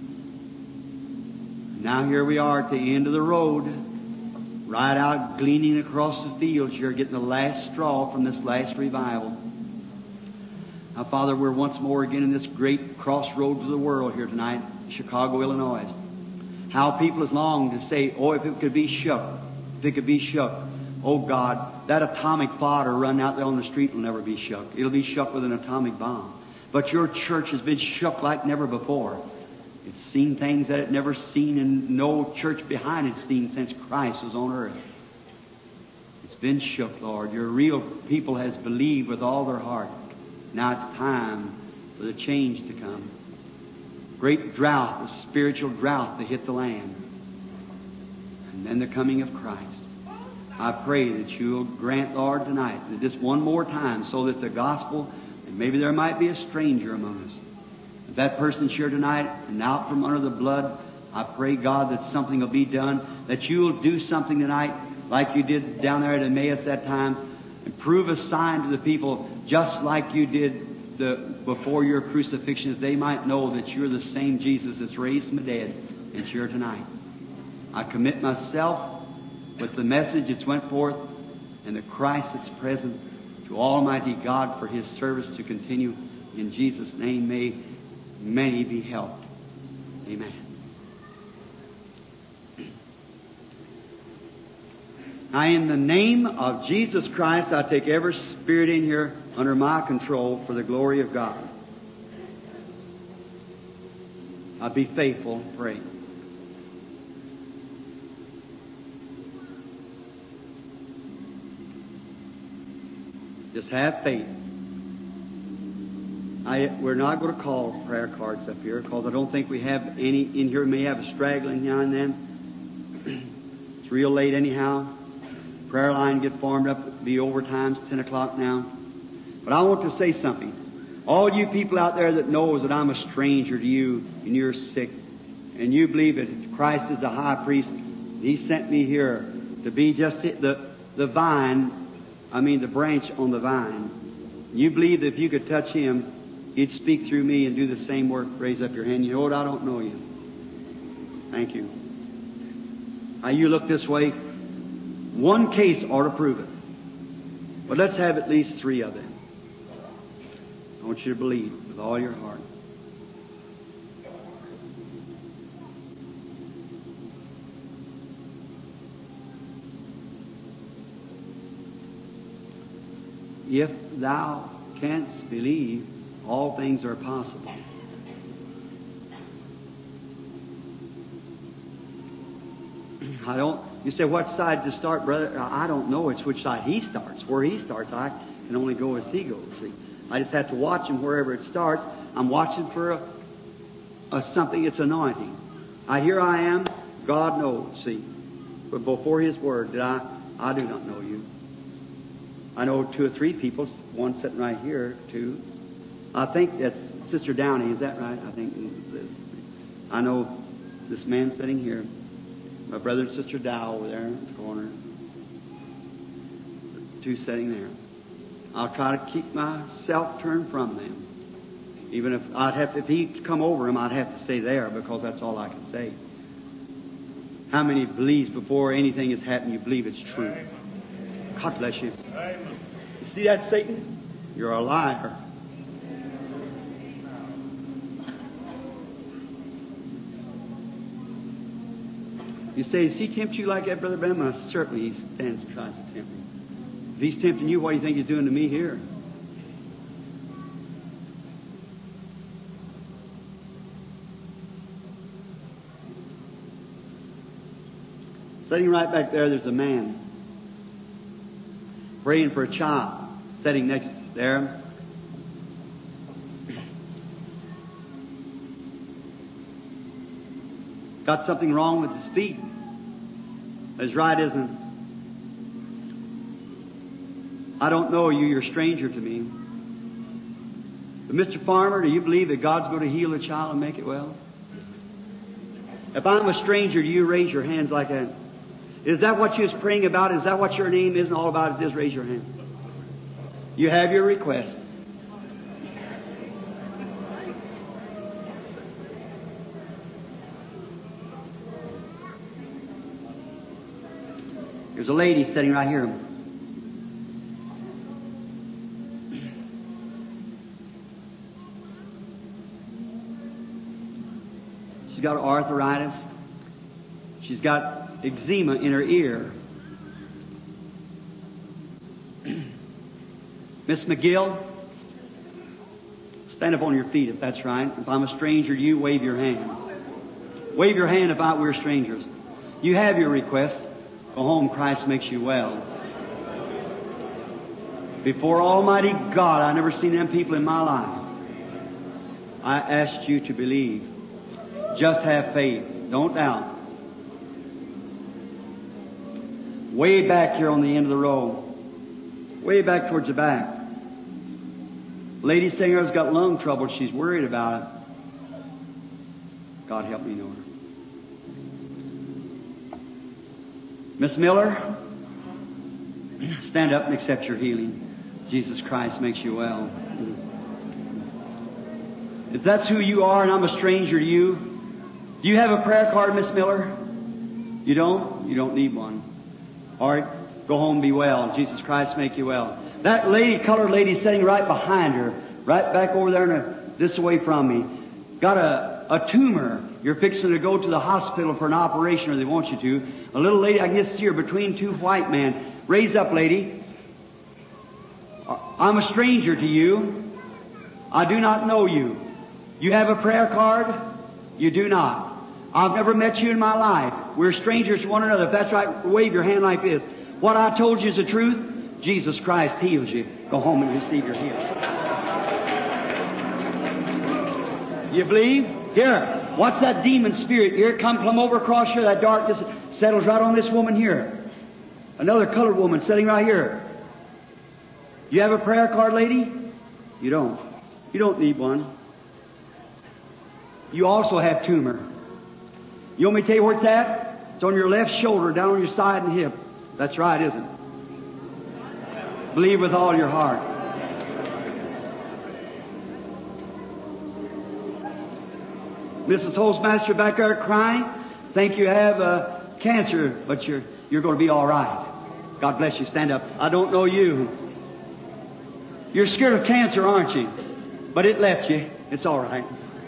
S1: Now here we are at the end of the road, right out gleaning across the fields. You're getting the last straw from this last revival. Now, Father, we're once more again in this great crossroads of the world here tonight, Chicago, Illinois. How people has longed to say, oh, if it could be shook, if it could be shook. Oh, God, that atomic fodder running out there on the street will never be shook. It'll be shook with an atomic bomb. But your church has been shook like never before. It's seen things that it never seen, and no church behind it's seen since Christ was on earth. It's been shook, Lord. Your real people has believed with all their heart. Now it's time for the change to come. Great drought, the spiritual drought to hit the land. And then the coming of Christ. I pray that you'll grant, Lord, tonight, that just one more time, so that the gospel, and maybe there might be a stranger among us. If that person's here tonight and out from under the blood, I pray, God, that something will be done, that you'll do something tonight like you did down there at Emmaus that time, and prove a sign to the people just like you did before your crucifixion, that they might know that you're the same Jesus that's raised from the dead and it's here tonight. I commit myself with the message that's went forth and the Christ that's present to Almighty God for His service to continue. In Jesus' name, may many be helped. Amen. Now, in the name of Jesus Christ, I take every spirit in here under my control for the glory of God. I'll be faithful, pray. Just have faith. We're not going to call prayer cards up here because I don't think we have any in here. We may have a straggling now and then. It's real late anyhow. Prayer line get formed up. It'll be overtime. It's 10 o'clock now. But I want to say something. All you people out there that knows that I'm a stranger to you and you're sick, and you believe that Christ is a high priest, He sent me here to be just the vine, the branch on the vine. You believe that if you could touch Him, He'd speak through me and do the same work. Raise up your hand. You know what? I don't know you. Thank you. Now you look this way. One case ought to prove it. But let's have at least 3 of them. I want you to believe with all your heart. If thou canst believe, all things are possible. You say, what side to start, brother? I don't know. It's which side he starts. Where he starts, I can only go as he goes. See, I just have to watch him wherever it starts. I'm watching for a something. It's anointing. Here I am. God knows. See, but before His Word, I do not know you. I know 2 or 3 people. One sitting right here, 2. I think that's Sister Downey. Is that right? I know this man sitting here. My brother and Sister Dow over there in the corner. 2 sitting there. I'll try to keep myself turned from them. Even if he'd come over him, I'd have to stay there because that's all I can say. How many believes before anything has happened, you believe it's true? God bless you. You see that, Satan? You're a liar. You say, does he tempt you like that, Brother Branham? Certainly he stands and tries to tempt me. If he's tempting you, what do you think he's doing to me here? Sitting right back there's a man praying for a child. Sitting next there. Got something wrong with his feet. His right isn't. I don't know you. You're a stranger to me. But Mr. Farmer, do you believe that God's going to heal a child and make it well? If I'm a stranger to you, raise your hands like that. Is that what you was praying about? Is that what your name is and all about it is? Raise your hand. You have your request. There's a lady sitting right here. She's got arthritis. She's got eczema in her ear. Miss McGill, stand up on your feet if that's right. If I'm a stranger to you, wave your hand. Wave your hand if we're strangers. You have your request. Go home, Christ makes you well. Before Almighty God, I never seen them people in my life. I asked you to believe. Just have faith. Don't doubt. Way back here on the end of the row. Way back towards the back. Lady singer's got lung trouble. She's worried about it. God help me know her. Miss Miller, stand up and accept your healing. Jesus Christ makes you well. If that's who you are and I'm a stranger to you, do you have a prayer card, Miss Miller? You don't? You don't need one. All right, go home and be well. Jesus Christ make you well. That lady, colored lady sitting right behind her, right back over there this way from me, got a tumor. You're fixing to go to the hospital for an operation, or they want you to. A little lady, I can just see her between 2 white men. Raise up, lady. I'm a stranger to you. I do not know you. You have a prayer card? You do not. I've never met you in my life. We're strangers to one another. If that's right, wave your hand like this. What I told you is the truth. Jesus Christ heals you. Go home and receive your healing. You believe? Here. Watch that demon spirit here come plumb over across here. That darkness settles right on this woman here. Another colored woman sitting right here. You have a prayer card, lady? You don't. You don't need one. You also have tumor. You want me to tell you where it's at? It's on your left shoulder, down on your side and hip. That's right, isn't it? Believe with all your heart. Mrs. Holzmaster back there crying. Think you have cancer, but you're going to be all right. God bless you. Stand up. I don't know you. You're scared of cancer, aren't you? But it left you. It's all right.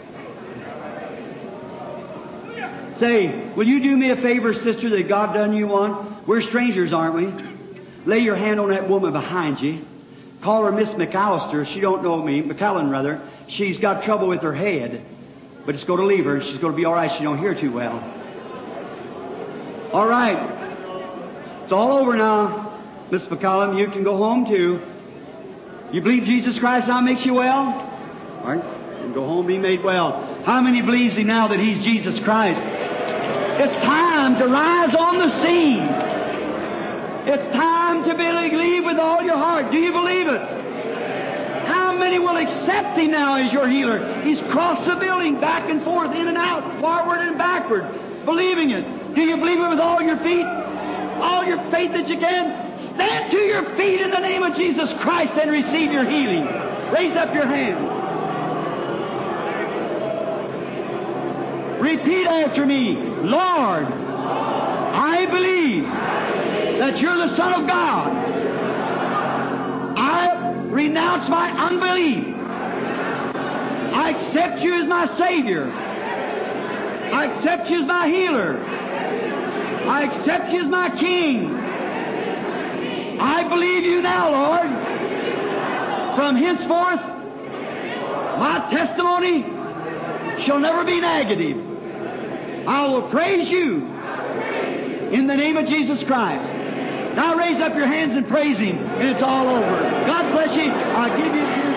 S1: Say, will you do me a favor, sister, that God done you one? We're strangers, aren't we? Lay your hand on that woman behind you. Call her Miss McAllister. She don't know me. McAllen, rather. She's got trouble with her head. But it's going to leave her. She's going to be all right. She don't hear too well. All right. It's all over now, Miss McCollum. You can go home, too. You believe Jesus Christ now makes you well? All right. You can go home and be made well. How many believes Him now that He's Jesus Christ? It's time to rise on the scene. It's time to believe with all your heart. Do you believe it? How many will accept Him now as your healer? He's crossed the building, back and forth, in and out, forward and backward, believing it. Do you believe it with all your feet? All your faith that you can? Stand to your feet in the name of Jesus Christ and receive your healing. Raise up your hands. Repeat after me. Lord, I believe that you're the Son of God. I renounce my unbelief. I accept you as my Savior. I accept you as my healer. I accept you as my King. I believe you now, Lord. From henceforth, my testimony shall never be negative. I will praise you in the name of Jesus Christ. Now raise up your hands and praise Him, and it's all over. God bless you. I give you